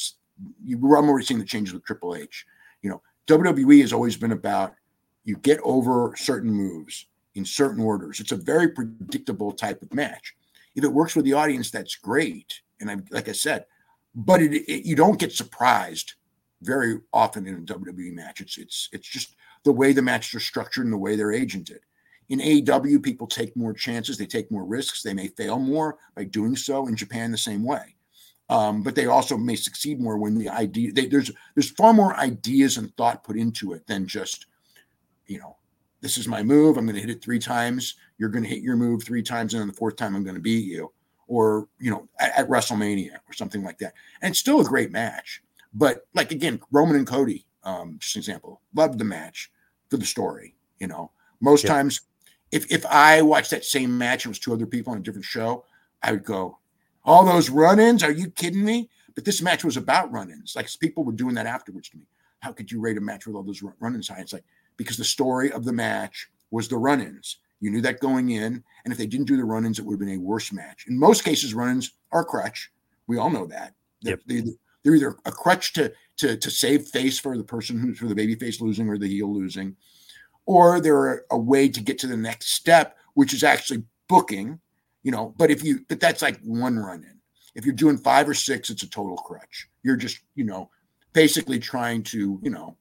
I'm already seeing the changes with Triple H. You know, WWE has always been about you get over certain moves in certain orders. It's a very predictable type of match. If it works with the audience, that's great. And like I said, but you don't get surprised very often in a WWE match. It's just the way the matches are structured and the way they're agented. In AEW, people take more chances. They take more risks. They may fail more by doing so. In Japan, the same way. But they also may succeed more when the idea, there's far more ideas and thought put into it than just, you know, this is my move. I'm going to hit it 3 times. You're going to hit your move 3 times. And then the 4th time, I'm going to beat you. Or, you know, at WrestleMania or something like that. And it's still a great match. But like, again, Roman and Cody, just an example, loved the match for the story. You know, most times, if I watched that same match and it was 2 other people on a different show, I would go, all those run-ins, are you kidding me? But this match was about run-ins. Like, people were doing that afterwards to me. How could you rate a match with all those run-ins high? It's like, because the story of the match was the run-ins. You knew that going in, and if they didn't do the run-ins, it would have been a worse match. In most cases, run-ins are a crutch. We all know that. They're either a crutch to save face for the person for the baby face losing or the heel losing, or they're a way to get to the next step, which is actually booking, you know. But that's like one run-in. If you're doing 5 or 6, it's a total crutch. You're just, you know, basically trying to, you know,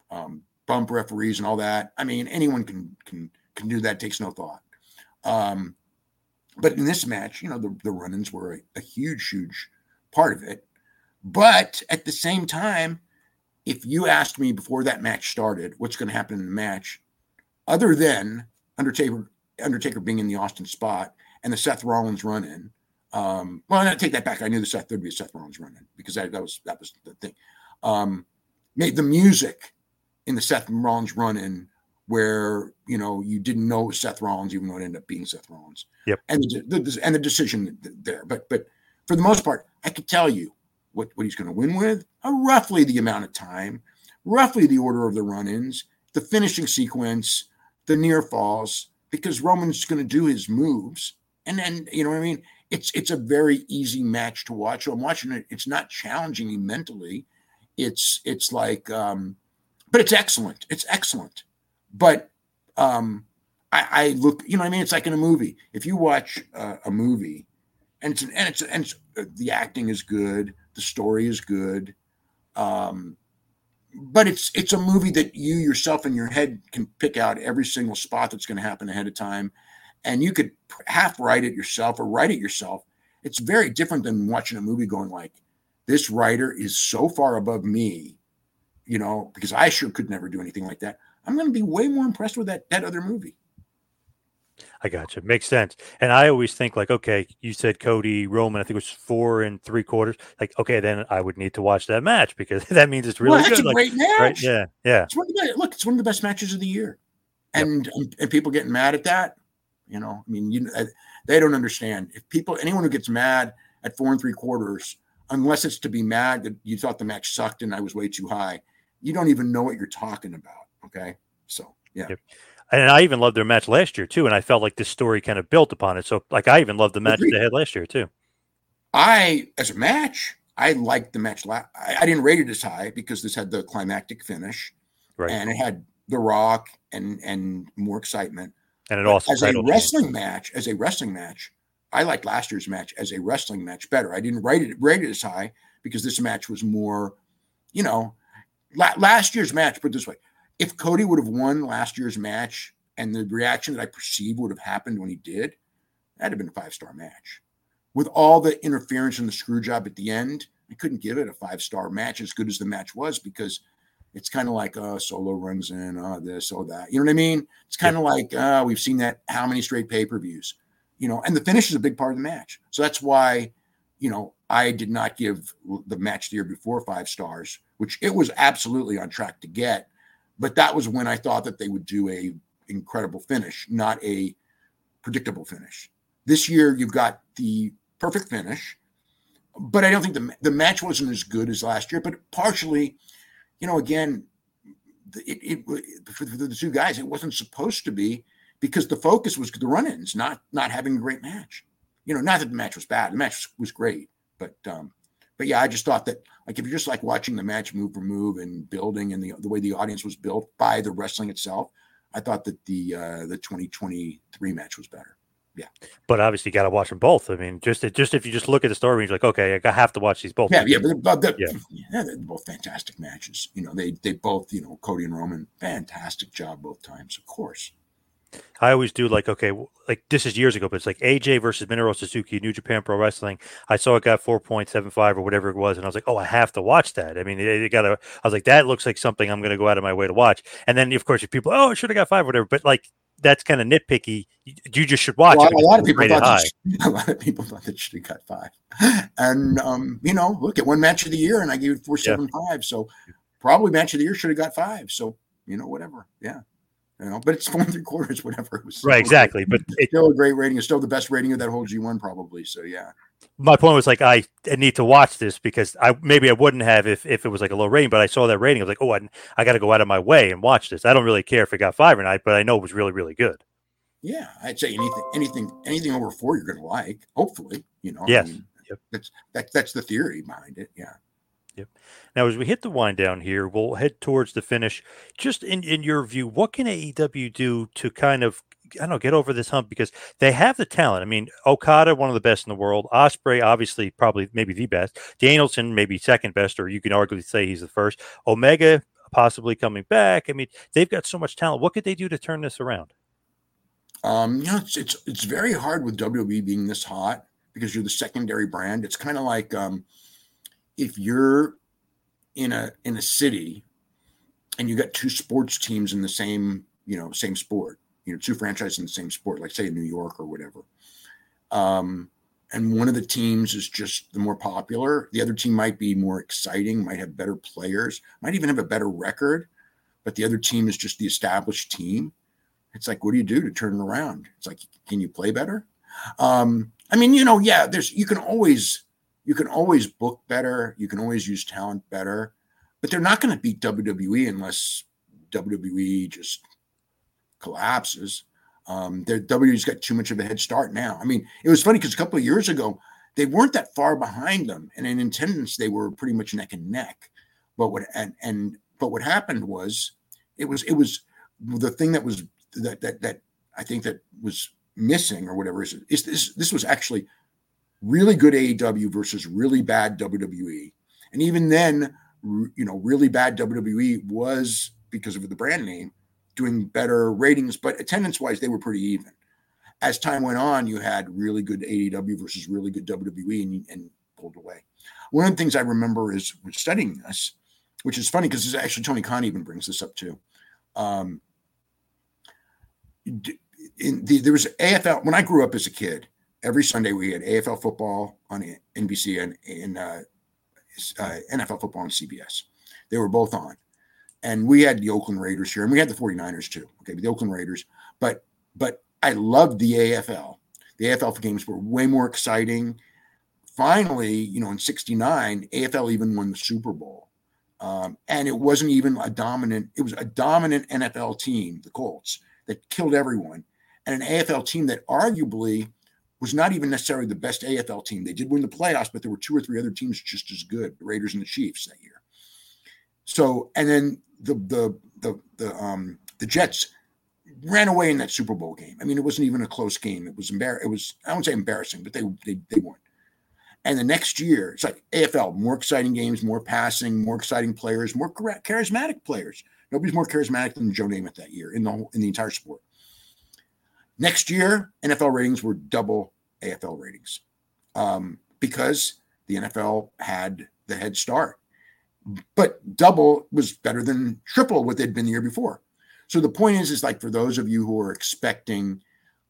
bump referees and all that. I mean, anyone can do that. Takes no thought. But in this match, you know, the run-ins were a huge part of it. But at the same time, if you asked me before that match started, what's going to happen in the match, other than Undertaker being in the Austin spot and the Seth Rollins run-in, well, I take that back. I knew there'd be a Seth Rollins run-in because that was the thing. Made the music in the Seth Rollins run-in where you didn't know it was Seth Rollins, even though it ended up being Seth Rollins. Yep. And the decision there, but for the most part, I could tell you what he's going to win with, roughly the amount of time, roughly the order of the run-ins, the finishing sequence, the near falls, because Roman's going to do his moves, and then you know what I mean. It's a very easy match to watch. So I'm watching it. It's not challenging me mentally. It's like, but it's excellent. It's excellent. But I look, you know what I mean? It's like in a movie. If you watch a movie and the acting is good, the story is good, but it's a movie that you yourself in your head can pick out every single spot that's going to happen ahead of time. And you could half write it yourself or write it yourself. It's very different than watching a movie going like, this writer is so far above me, because I sure could never do anything like that. I'm going to be way more impressed with that other movie. I got you. Makes sense. And I always think like, okay, you said Cody Roman, I think it was 4 3/4. Like, okay, then I would need to watch that match because that means it's really that's good. A great match. Right? Yeah. It's one of the best matches of the year. And people getting mad at that, they don't understand. Anyone who gets mad at 4 3/4, unless it's to be mad that you thought the match sucked and I was way too high, you don't even know what you're talking about. Okay. So, yeah. Yep. And I even loved their match last year too. And I felt like this story kind of built upon it. So like, I even loved the match they had last year too. As a match, I liked the match. I didn't rate it as high because this had the climactic finish, right? And it had The Rock and more excitement. And it also as a wrestling match, I liked last year's match as a wrestling match better. I didn't rate it as high because this match was more, last year's match. Put it this way: if Cody would have won last year's match and the reaction that I perceive would have happened when he did, that'd have been a 5-star match. With all the interference and the screw job at the end, I couldn't give it a 5-star match as good as the match was because it's kind of like, Solo runs in, this, that. You know what I mean? It's kind of like, we've seen that how many straight pay-per-views, and the finish is a big part of the match. So that's why, I did not give the match the year before 5 stars, which it was absolutely on track to get. But that was when I thought that they would do a incredible finish, not a predictable finish. This year, you've got the perfect finish, but I don't think the match wasn't as good as last year. But partially, again, for the two guys, it wasn't supposed to be because the focus was the run-ins, not having a great match. Not that the match was bad. The match was great, but yeah, I just thought that like if you're just like watching the match move for move and building and the way the audience was built by the wrestling itself, I thought that the 2023 match was better. Yeah, but obviously you got to watch them both. I mean, just if you just look at the story, you're like, okay, I have to watch these both. Yeah, they're both fantastic matches. They both, Cody and Roman, fantastic job both times, of course. I always do like this is years ago, but it's like AJ versus Minoru Suzuki, New Japan Pro Wrestling. I saw it got 4.75 or whatever it was, and I was like, oh, I have to watch that. I mean, I was like, that looks like something I'm going to go out of my way to watch. And then, of course, if people, oh, it should have got 5 or whatever, but like that's kind of nitpicky. You just should watch it. A lot of people thought that should have got 5. And look at one match of the year, and I gave it 4.75. So probably match of the year should have got 5. So whatever, yeah. But it's 4 3/4, whatever it was. Right, exactly. But it's still a great rating. It's still the best rating of that whole G1, probably. So yeah. My point was like I need to watch this because I wouldn't have if it was like a low rating, but I saw that rating. I was like, oh, I got to go out of my way and watch this. I don't really care if it got 5 or not, but I know it was really, really good. Yeah, I'd say anything over 4 you're going to like. Hopefully, Yes. I mean, that's the theory behind it. Yeah. Yep. Now, as we hit the wind down here, we'll head towards the finish. Just in your view, what can AEW do to kind of, get over this hump? Because they have the talent. I mean, Okada, one of the best in the world. Ospreay, obviously, probably maybe the best. Danielson, maybe second best, or you can arguably say he's the first. Omega, possibly coming back. I mean, they've got so much talent. What could they do to turn this around? It's very hard with WWE being this hot because you're the secondary brand. It's kind of like if you're in a city and you got 2 sports teams in the same sport, 2 franchises in the same sport, like say in New York or whatever. And one of the teams is just the more popular. The other team might be more exciting, might have better players, might even have a better record. but the other team is just the established team. It's like, what do you do to turn it around? It's like, can you play better? I mean, yeah, you can always book better. You can always use talent better, but they're not going to beat WWE unless WWE just collapses. WWE's got too much of a head start now. I mean, it was funny because a couple of years ago, they weren't that far behind them, and in attendance, they were pretty much neck and neck. But what happened was, it was the thing that I think that was missing or whatever is this was actually really good AEW versus really bad WWE, and even then, really bad WWE was, because of the brand name, doing better ratings, but attendance-wise, they were pretty even. As time went on, you had really good AEW versus really good WWE and pulled away. One of the things I remember is studying this, which is funny because actually Tony Khan even brings this up too. There was AFL. When I grew up as a kid, every Sunday we had AFL football on NBC and NFL football on CBS. They were both on. And we had the Oakland Raiders here, and we had the 49ers too. Okay, the Oakland Raiders. But I loved the AFL. The AFL games were way more exciting. Finally, in '69, AFL even won the Super Bowl. And it wasn't even a dominant. It was a dominant NFL team, the Colts, that killed everyone. And an AFL team that arguably was not even necessarily the best AFL team. They did win the playoffs, but there were 2 or 3 other teams just as good, the Raiders and the Chiefs that year. So, and then the Jets ran away in that Super Bowl game. I mean, it wasn't even a close game. It was I won't say embarrassing, but they won. And the next year, it's like AFL, more exciting games, more passing, more exciting players, more charismatic players. Nobody's more charismatic than Joe Namath that year in the entire sport. Next year, NFL ratings were double AFL ratings because the NFL had the head start. But double was better than triple what they'd been the year before. So the point is like, for those of you who are expecting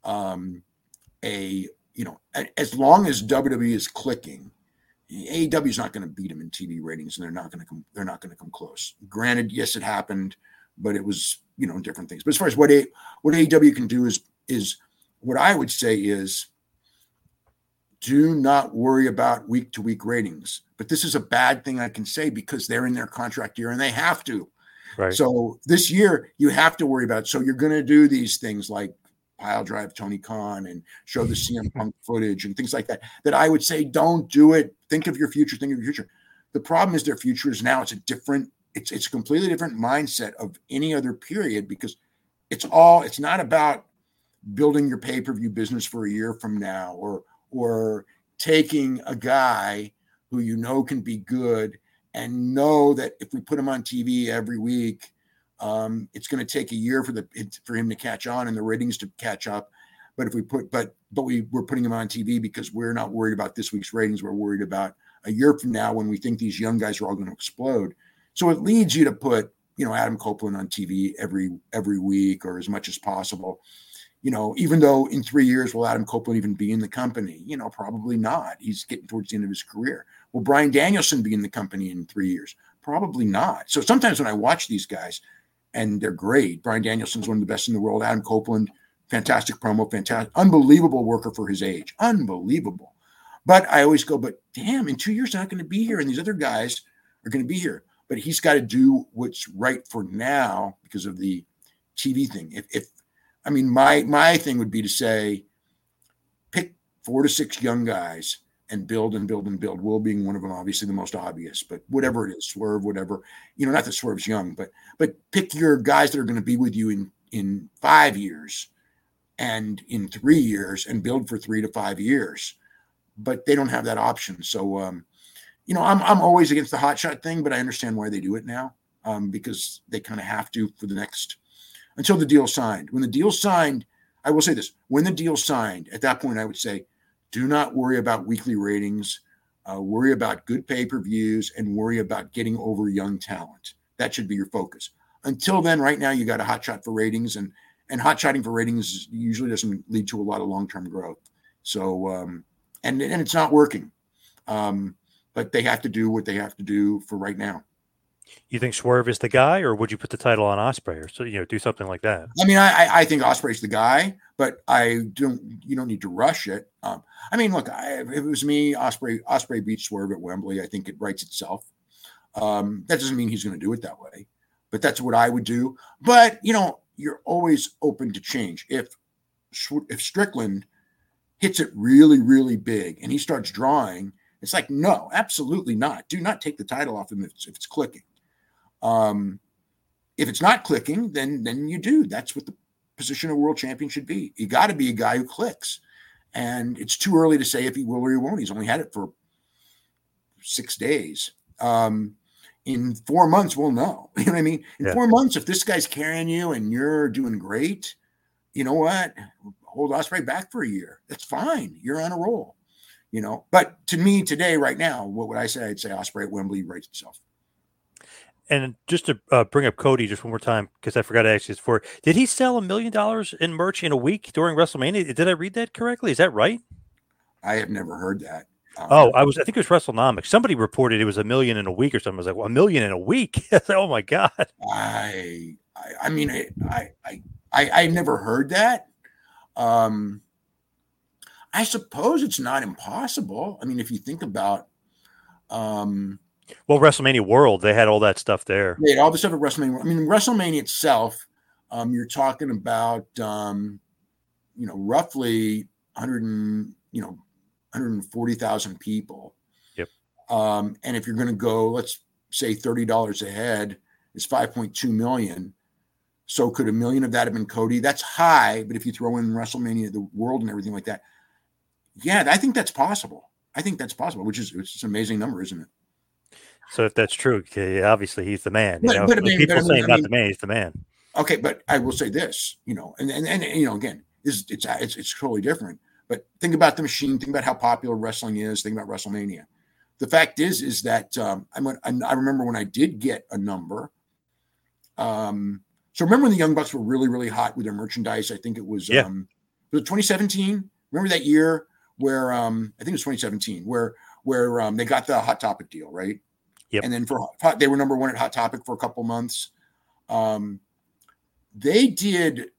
as long as WWE is clicking, AEW is not going to beat them in TV ratings, and they're not going to come close. Granted, yes, it happened, but it was different things. But as far as what AEW can do is what I would say is, do not worry about week-to-week ratings. But this is a bad thing I can say because they're in their contract year and they have to. Right. So this year you have to worry about it. So you're going to do these things like pile drive Tony Khan and show the CM Punk footage and things like that, that I would say, don't do it. Think of your future. The problem is their future is now. It's a completely different mindset of any other period, because it's not about building your pay-per-view business for a year from now, or taking a guy who can be good and know that if we put him on TV every week, it's going to take a year for him to catch on and the ratings to catch up. But if we're putting him on TV because we're not worried about this week's ratings. We're worried about a year from now when we think these young guys are all going to explode. So it leads you to put, Adam Copeland on TV every week or as much as possible. Even though in 3 years, will Adam Copeland even be in the company? Probably not. He's getting towards the end of his career. Will Bryan Danielson be in the company in 3 years? Probably not. So sometimes when I watch these guys, and they're great, Bryan Danielson's one of the best in the world. Adam Copeland, fantastic promo, fantastic, unbelievable worker for his age. Unbelievable. But I always go, but damn, in 2 years, they're not going to be here. And these other guys are going to be here. But he's got to do what's right for now because of the TV thing. My thing would be to say, pick 4 to 6 young guys and build and build and build. Will being one of them, obviously the most obvious, but whatever it is, Swerve, whatever, not that Swerve's young, but pick your guys that are going to be with you in 5 years and in 3 years and build for 3 to 5 years, but they don't have that option. So, I'm always against the hot shot thing, but I understand why they do it now, because they kind of have to for the next, until the deal signed. When the deal signed, I will say this, when the deal signed, at that point, I would say, do not worry about weekly ratings, worry about good pay-per-views, and worry about getting over young talent. That should be your focus. Until then, right now, you got a hot shot for ratings, and hot shotting for ratings usually doesn't lead to a lot of long-term growth. So, and it's not working. But they have to do what they have to do for right now. You think Swerve is the guy, or would you put the title on Osprey, or so do something like that? I mean, I think Osprey's the guy, but you don't need to rush it. I mean, look, if it was me, Osprey beats Swerve at Wembley. I think it writes itself. That doesn't mean he's going to do it that way, but that's what I would do. But you're always open to change. If Strickland hits it really, really big and he starts drawing, it's like, no, absolutely not. Do not take the title off him if it's clicking. If it's not clicking, then you do. That's what the position of world champion should be. You got to be a guy who clicks. And it's too early to say if he will or he won't. He's only had it for 6 days. In 4 months, we'll know. You know what I mean? In 4 months, if this guy's carrying you and you're doing great, you know what? Hold Osprey back for a year. That's fine. You're on a roll. But to me today, right now, what would I say? I'd say Osprey at Wembley writes itself. And just to bring up Cody just one more time, because I forgot to ask you this before, did he sell $1 million in merch in a week during WrestleMania? Did I read that correctly? Is that right? I have never heard that. I think it was WrestleNomics. Somebody reported it was $1 million in a week or something. I was like, well, $1 million in a week? Oh my God. I mean, I never heard that. I suppose it's not impossible. I mean, if you think about, well, WrestleMania World, they had all that stuff there. They had all the stuff at WrestleMania. I mean, WrestleMania itself, you're talking about, roughly 140,000 people. Yep. And if you're going to go, let's say $30 a head is 5.2 million. So could $1 million of that have been Cody? That's high, but if you throw in WrestleMania, the World, and everything like that, yeah, I think that's possible. Which is it's an amazing number, isn't it? So if that's true, obviously he's the man. But people saying not the man, he's the man. Okay, but I will say this, and again, it's totally different. But think about the machine. Think about how popular wrestling is. Think about WrestleMania. The fact is that I remember when I did get a number. So remember when the Young Bucks were really, really hot with their merchandise? I think it was 2017. Remember that year where I think it was 2017 where they got the Hot Topic deal, right? Yep. And then they were number one at Hot Topic for a couple months. They did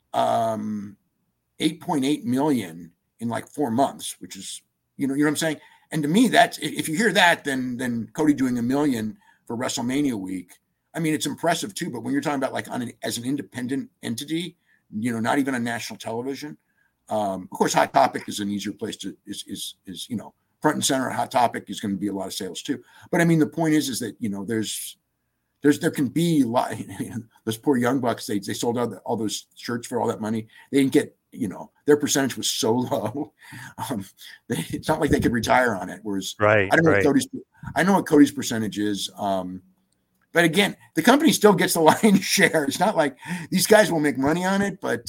8.8 million in like 4 months, which is, you know what I'm saying? And to me, that's, if you hear that, then Cody doing $1 million for WrestleMania week, I mean, it's impressive too. But when you're talking about like as an independent entity, not even on national television, of course, Hot Topic is an easier place to is front and center. Hot Topic is going to be a lot of sales too. But I mean, the point is that there can be a lot. Those poor Young Bucks, they sold out all those shirts for all that money. They didn't get, their percentage was so low. It's not like they could retire on it. Whereas, right, I know what Cody's percentage is. But again, the company still gets the lion's share. It's not like these guys will make money on it, but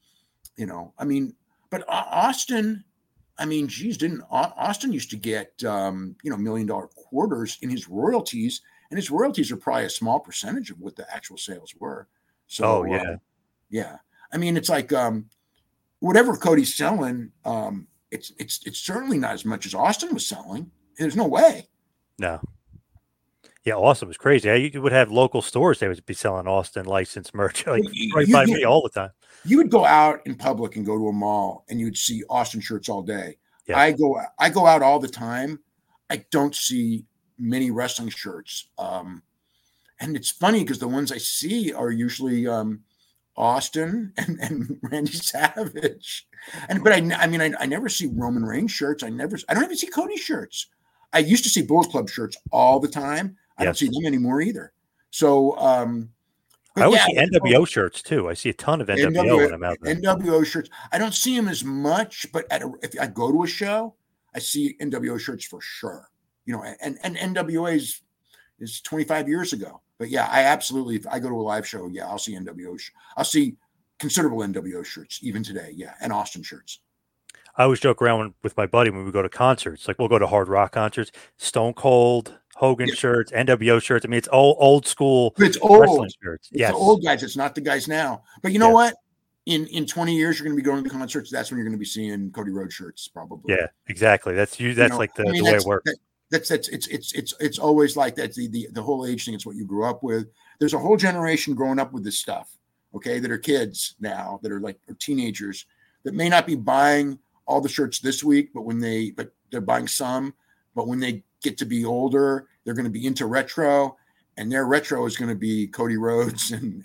but Austin, didn't Austin used to get $1 million quarters in his royalties, and his royalties are probably a small percentage of what the actual sales were. So, yeah. I mean, it's like whatever Cody's selling, it's certainly not as much as Austin was selling. There's no way. No. Yeah, Austin was crazy. You would have local stores they would be selling Austin licensed merch, like right by me all the time. You would go out in public and go to a mall, and you would see Austin shirts all day. Yeah. I go out all the time. I don't see many wrestling shirts, and it's funny because the ones I see are usually Austin and Randy Savage, but I never see Roman Reigns shirts. I don't even see Cody shirts. I used to see Bullet Club shirts all the time. I don't see them anymore either. So I always see NWO shirts too. I see a ton of NWO when I'm out there. NWO shirts. I don't see them as much, but if I go to a show, I see NWO shirts for sure. And NWA is 25 years ago. But yeah, I absolutely, if I go to a live show, I'll see NWO. I'll see considerable NWO shirts even today. Yeah, and Austin shirts. I always joke around with my buddy when we go to concerts. Like we'll go to hard rock concerts, Stone Cold, Hogan shirts, NWO shirts. I mean, it's old school. It's old wrestling shirts. It's the old guys. It's not the guys now. But you know what? In 20 years, you're going to be going to concerts. That's when you're going to be seeing Cody Rhodes shirts, probably. Yeah, exactly. That's like the way it works. It's always like that. The whole age thing. It's what you grew up with. There's a whole generation growing up with this stuff. Okay, that are kids now, that are like or teenagers that may not be buying all the shirts this week, but they're buying some. But when they get to be older, they're going to be into retro, and their retro is going to be Cody Rhodes and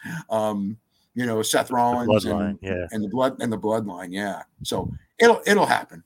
Seth Rollins and the bloodline. Yeah, so it'll happen.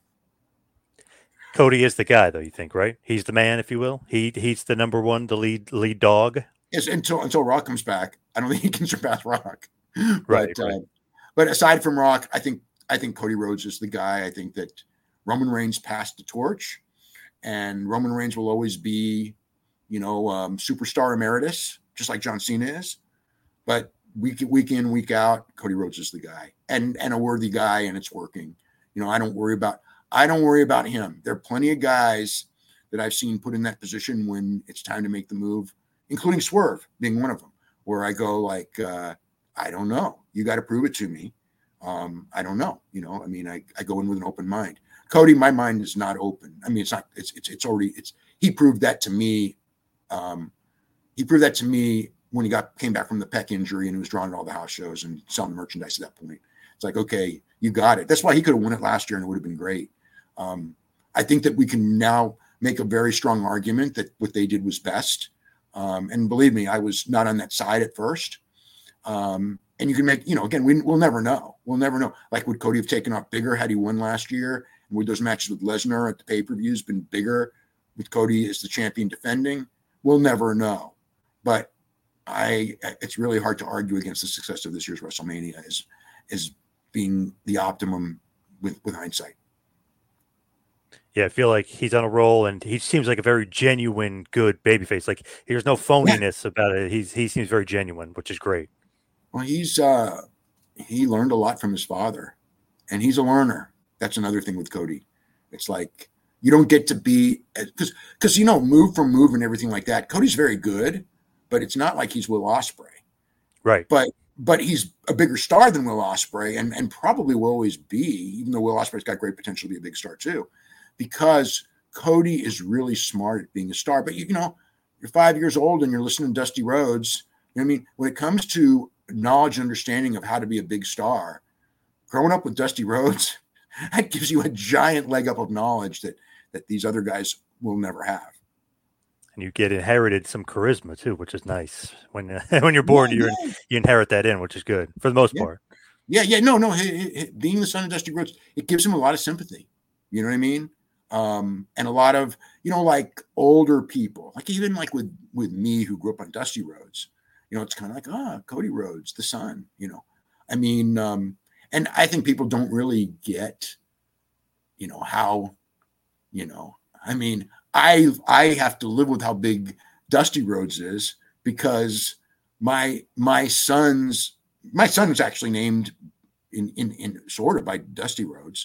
Cody is the guy, though, you think, right? He's the man, if you will. He's the number one, the lead dog. Yes, until Rock comes back, I don't think he can surpass Rock. Right. But aside from Rock, I think Cody Rhodes is the guy. I think that Roman Reigns passed the torch, and Roman Reigns will always be, superstar emeritus, just like John Cena is. But week in, week out, Cody Rhodes is the guy, and a worthy guy, and it's working. I don't worry about him. There are plenty of guys that I've seen put in that position when it's time to make the move, including Swerve being one of them, where I go like, I don't know. You got to prove it to me. I don't know. I go in with an open mind. Cody, my mind is not open. I mean, it's not. He proved that to me. He proved that to me when he came back from the pec injury and he was drawn at all the house shows and selling merchandise at that point. It's like, okay, you got it. That's why he could have won it last year and it would have been great. I think that we can now make a very strong argument that what they did was best. And believe me, I was not on that side at first. And you can make, again, we'll never know. We'll never know. Like, would Cody have taken off bigger had he won last year? And would those matches with Lesnar at the pay-per-views been bigger with Cody as the champion defending? We'll never know. But it's really hard to argue against the success of this year's WrestleMania as being the optimum with hindsight. Yeah, I feel like he's on a roll, and he seems like a very genuine, good babyface. Like, there's no phoniness about it. He seems very genuine, which is great. Well, he learned a lot from his father, and he's a learner. That's another thing with Cody. It's like you don't get to be because move for move and everything like that. Cody's very good, but it's not like he's Will Ospreay, right? But he's a bigger star than Will Ospreay, and probably will always be, even though Will Ospreay's got great potential to be a big star too. Because Cody is really smart at being a star. But, you're 5 years old and you're listening to Dusty Rhodes. When it comes to knowledge and understanding of how to be a big star, growing up with Dusty Rhodes, that gives you a giant leg up of knowledge that these other guys will never have. And you get inherited some charisma too, which is nice. When you're born, you inherit that which is good for the most part. Yeah. No. Being the son of Dusty Rhodes, it gives him a lot of sympathy. You know what I mean? And a lot of, like older people, like even like with me who grew up on Dusty Rhodes, it's kind of like, Cody Rhodes, the son, I mean, and I think people don't really get, how, I mean, I have to live with how big Dusty Rhodes is because my son was actually named in sort of by Dusty Rhodes.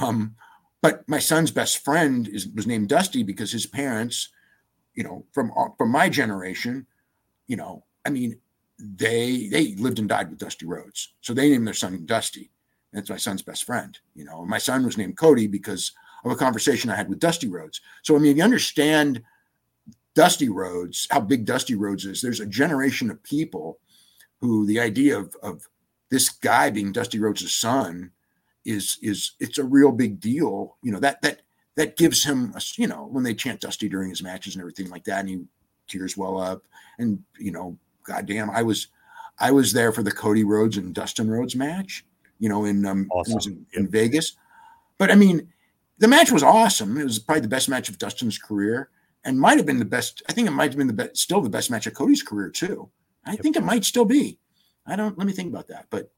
But my son's best friend was named Dusty because his parents, from my generation, I mean, they lived and died with Dusty Rhodes. So they named their son Dusty. That's my son's best friend. My son was named Cody because of a conversation I had with Dusty Rhodes. So, I mean, if you understand Dusty Rhodes, how big Dusty Rhodes is, there's a generation of people who the idea of this guy being Dusty Rhodes' son it's a real big deal, that gives him, when they chant Dusty during his matches and everything like that, and he tears well up, and goddamn, I was there for the Cody Rhodes and Dustin Rhodes match, awesome. It was in Vegas, but I mean, the match was awesome. It was probably the best match of Dustin's career, and might have been the best. I think it might have been still the best match of Cody's career too. I think it might still be. Let me think about that, but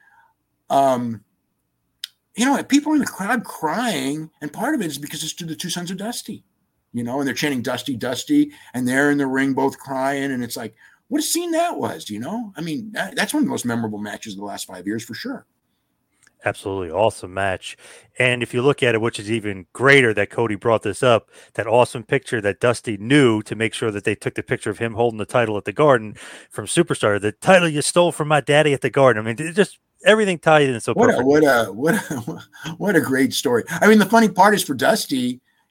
people in the crowd crying, and part of it is because it's to the two sons of Dusty, and they're chanting Dusty, Dusty, and they're in the ring both crying, and it's like, what a scene that was, I mean, that's one of the most memorable matches of the last 5 years for sure. Absolutely awesome match. And if you look at it, which is even greater that Cody brought this up, that awesome picture that Dusty knew to make sure that they took the picture of him holding the title at the Garden from Superstar, the title you stole from my daddy at the Garden. I mean, it just everything ties in so perfectly. What a great story. I mean, the funny part is for Dusty,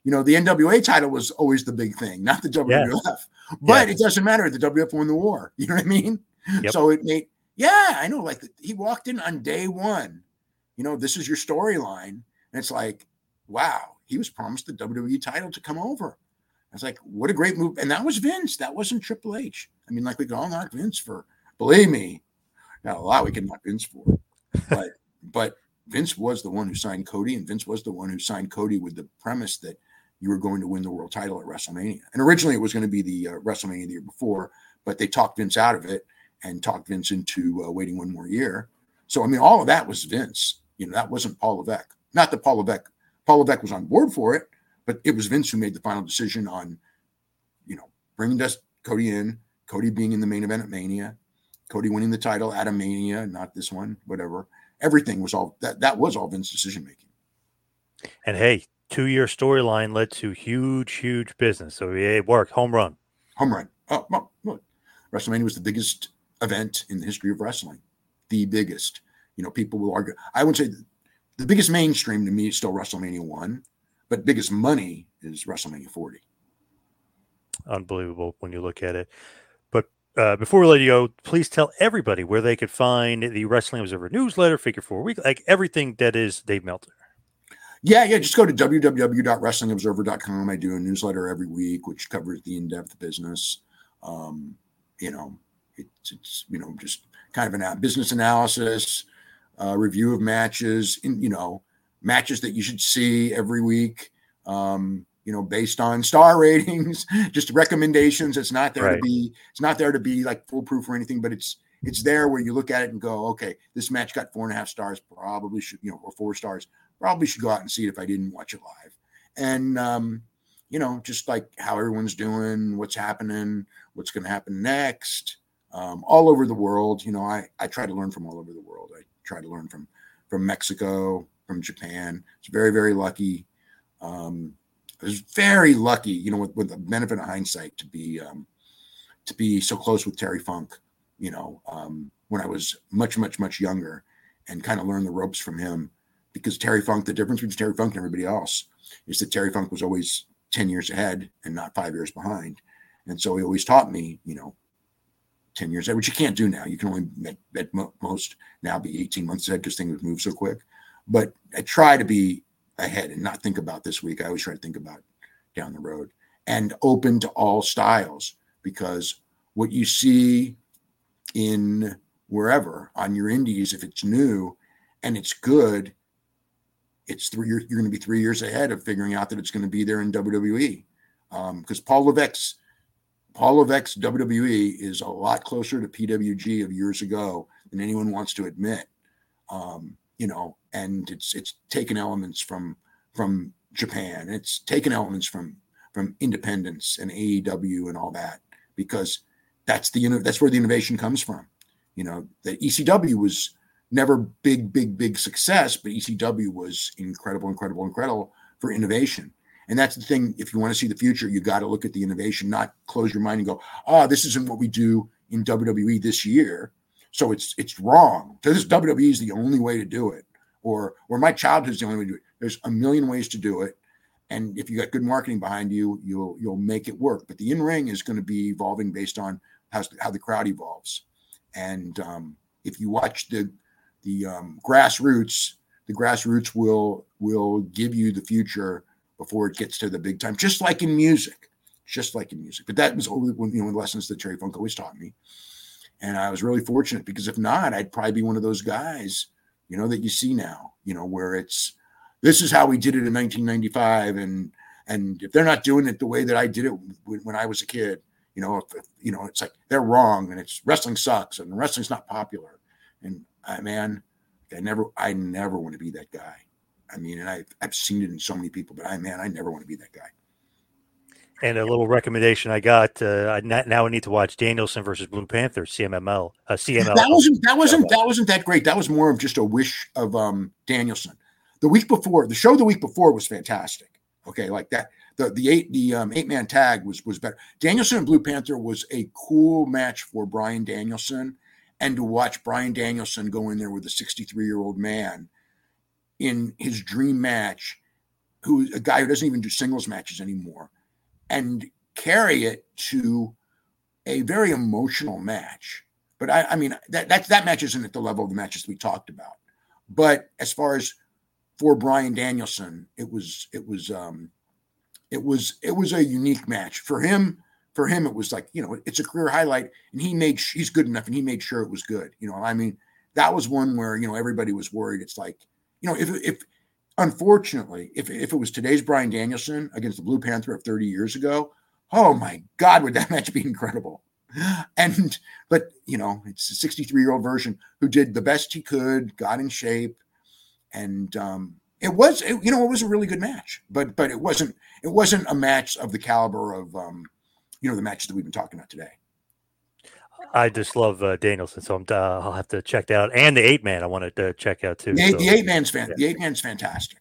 The NWA title was always the big thing, not the WWF. But it doesn't matter. The WWF won the war. You know what I mean? Yep. So it made, I know. Like he walked in on day one. This is your storyline, and it's like, wow, he was promised the WWE title to come over. I was like, what a great move. And that was Vince. That wasn't Triple H. I mean, like we could all knock Vince for, believe me, not a lot we can knock Vince for. But Vince was the one who signed Cody, and Vince was the one who signed Cody with the premise that you were going to win the world title at WrestleMania. And originally it was going to be the WrestleMania the year before, but they talked Vince out of it and talked Vince into waiting one more year. So, I mean, all of that was Vince. That wasn't Paul Levesque. Not that Paul Levesque was on board for it, but it was Vince who made the final decision on, bringing Cody in, Cody being in the main event at Mania, Cody winning the title at a Mania, not this one, whatever. Everything was all that was all Vince's decision making. And hey, 2-year storyline led to huge business. So it worked. Home run. Oh, well, look, WrestleMania was the biggest event in the history of wrestling. The biggest. People will argue. I would say the biggest mainstream to me is still WrestleMania 1, but biggest money is WrestleMania 40. Unbelievable when you look at it. But before we let you go, please tell everybody where they could find the Wrestling Observer newsletter, Figure 4 Week, like everything that is Dave Meltzer. Yeah. Just go to www.wrestlingobserver.com. I do a newsletter every week, which covers the in-depth business. It's just kind of a business analysis, review of matches, matches that you should see every week. Based on star ratings, just recommendations. It's not there to be like foolproof or anything, but it's there where you look at it and go, okay, this match got 4.5 stars, probably should, or 4 stars, probably should go out and see it if I didn't watch it live. And, just like how everyone's doing, what's happening, what's going to happen next, all over the world. I try to learn from all over the world. I try to learn from Mexico, from Japan. It's very, very lucky. I was very lucky, with the benefit of hindsight to be so close with Terry Funk, when I was much, much, much younger, and kind of learn the ropes from him. Because Terry Funk, the difference between Terry Funk and everybody else is that Terry Funk was always 10 years ahead and not 5 years behind. And so he always taught me, 10 years ahead, which you can't do now. You can only at most now be 18 months ahead because things move so quick. But I try to be ahead and not think about this week. I always try to think about down the road and open to all styles, because what you see in wherever on your indies, if it's new and it's good, you're going to be 3 years ahead of figuring out that it's going to be there in WWE. Because Paul Levesque's WWE is a lot closer to PWG of years ago than anyone wants to admit. And it's taken elements from Japan. It's taken elements from independence and AEW and all that, because that's where the innovation comes from. The ECW was never big success, but ECW was incredible for innovation. And that's the thing. If you want to see the future, you got to look at the innovation, not close your mind and go, this isn't what we do in WWE this year, so it's wrong. So this WWE is the only way to do it, or my childhood is the only way to do it. There's a million ways to do it, and if you got good marketing behind you, you'll make it work. But the in-ring is going to be evolving based on how the crowd evolves. And if you watch the grassroots, the grassroots will give you the future before it gets to the big time, just like in music. But that was only one of the lessons that Terry Funk always taught me. And I was really fortunate, because if not, I'd probably be one of those guys, that you see now, where this is how we did it in 1995. And if they're not doing it the way that I did it when I was a kid, it's like they're wrong, and wrestling sucks and wrestling's not popular. And I never want to be that guy. I mean, and I've seen it in so many people, but I never want to be that guy. And a little recommendation I got, now I need to watch Danielson versus Blue Panther, CMLL. That wasn't that great. That was more of just a wish of Danielson. The show the week before was fantastic. Okay, like that. The 8-man tag was better. Danielson and Blue Panther was a cool match for Bryan Danielson, and to watch Bryan Danielson go in there with a 63-year-old man in his dream match, who's a guy who doesn't even do singles matches anymore, and carry it to a very emotional match. But I mean, that match isn't at the level of the matches we talked about. But as far as for Bryan Danielson, it was a unique match for him. For him, it was like, it's a career highlight, and he's good enough, and he made sure it was good. I mean, that was one where, everybody was worried. It's like, if unfortunately, if it was today's Bryan Danielson against the Blue Panther of 30 years ago, oh my God, would that match be incredible. But it's a 63-year-old version who did the best he could, got in shape. And it was a really good match, but it wasn't a match of the caliber of, the matches that we've been talking about today. I just love Danielson, so I'll have to check that out. And the 8-man I wanted to check out too. The 8-man's the 8-man's fantastic.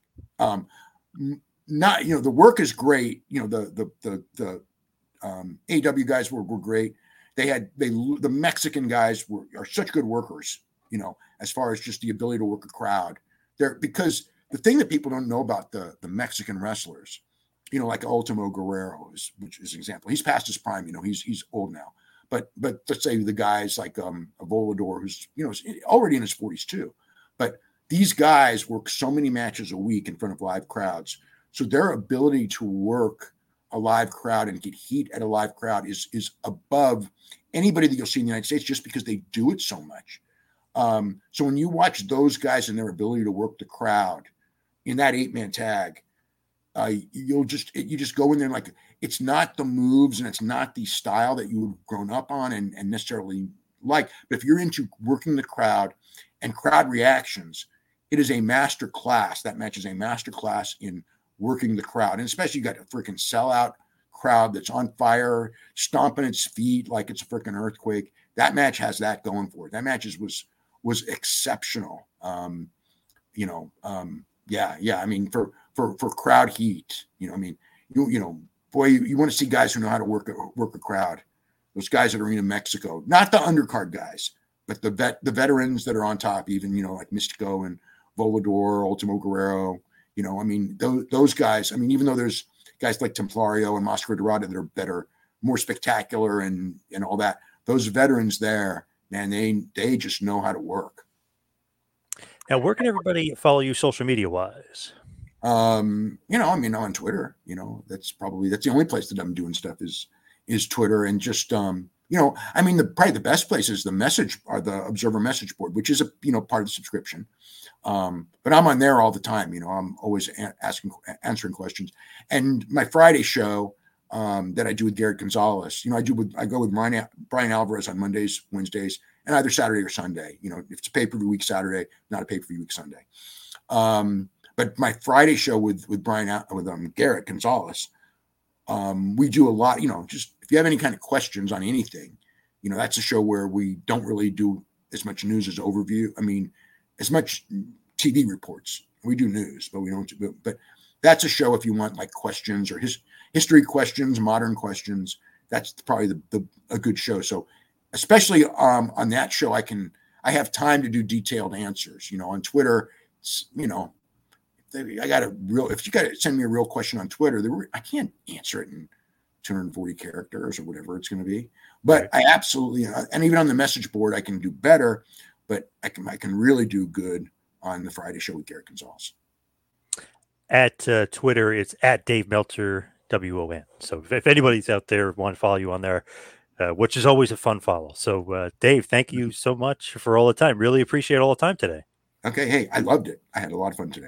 The work is great. The AW guys were great. The Mexican guys are such good workers. As far as just the ability to work a crowd there, because the thing that people don't know about the Mexican wrestlers, like Ultimo Guerrero which is an example. He's past his prime. He's old now. But let's say the guys like a Volador, who's already in his 40s too. But these guys work so many matches a week in front of live crowds, so their ability to work a live crowd and get heat at a live crowd is above anybody that you'll see in the United States, just because they do it so much. So when you watch those guys and their ability to work the crowd in that 8-man tag, you just go in there, like, it's not the moves and it's not the style that you have grown up on and necessarily like. But if you're into working the crowd and crowd reactions, it is a master class. That match is a master class in working the crowd. And especially you got a freaking sellout crowd that's on fire, stomping its feet like it's a freaking earthquake. That match has that going for it. That match was exceptional. Yeah. I mean, for crowd heat, you want to see guys who know how to work a crowd. Those guys that are in Mexico, not the undercard guys, but the veterans that are on top, even, like Mystico and Volador, Ultimo Guerrero, those guys, even though there's guys like Templario and Máscara Dorada that are more spectacular and all that, those veterans there, man, they just know how to work. Now, where can everybody follow you social media wise? On Twitter, that's the only place that I'm doing stuff is Twitter. And just, probably the best place is the Observer message board, which is part of the subscription. But I'm on there all the time. I'm always answering questions. And my Friday show that I do with Garrett Gonzalez, I go with Brian Alvarez on Mondays, Wednesdays, and either Saturday or Sunday. If it's a pay-per-view week Saturday, not a pay-per-view week Sunday. But my Friday show with Garrett Gonzalez, we do a lot. Just if you have any kind of questions on anything, that's a show where we don't really do as much news as overview. As much TV reports. We do news, but we don't. But that's a show if you want like questions or history questions, modern questions. That's probably a good show. So especially on that show, I have time to do detailed answers. On Twitter, if you got to send me a real question on Twitter, I can't answer it in 240 characters or whatever it's going to be. But I absolutely, and even on the message board, I can do better. But I can really do good on the Friday show with Garrett Gonzalez. At Twitter, it's at Dave Meltzer WON. So if anybody's out there want to follow you on there, which is always a fun follow. So Dave, thank you so much for all the time. Really appreciate all the time today. Okay. Hey, I loved it. I had a lot of fun today.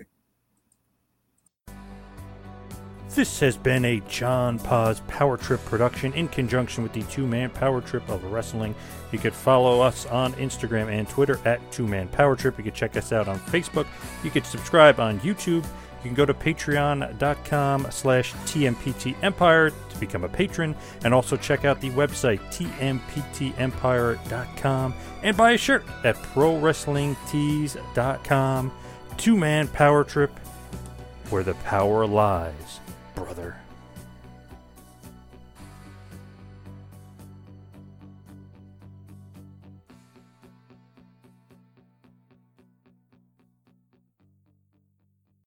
This has been a John Paz Power Trip production in conjunction with the Two-Man Power Trip of Wrestling. You could follow us on Instagram and Twitter at Two-Man Power Trip. You can check us out on Facebook. You could subscribe on YouTube. You can go to patreon.com/TMPT Empire to become a patron, and also check out the website tmptempire.com and buy a shirt at prowrestlingtees.com. Two-Man Power Trip, where the power lies, brother.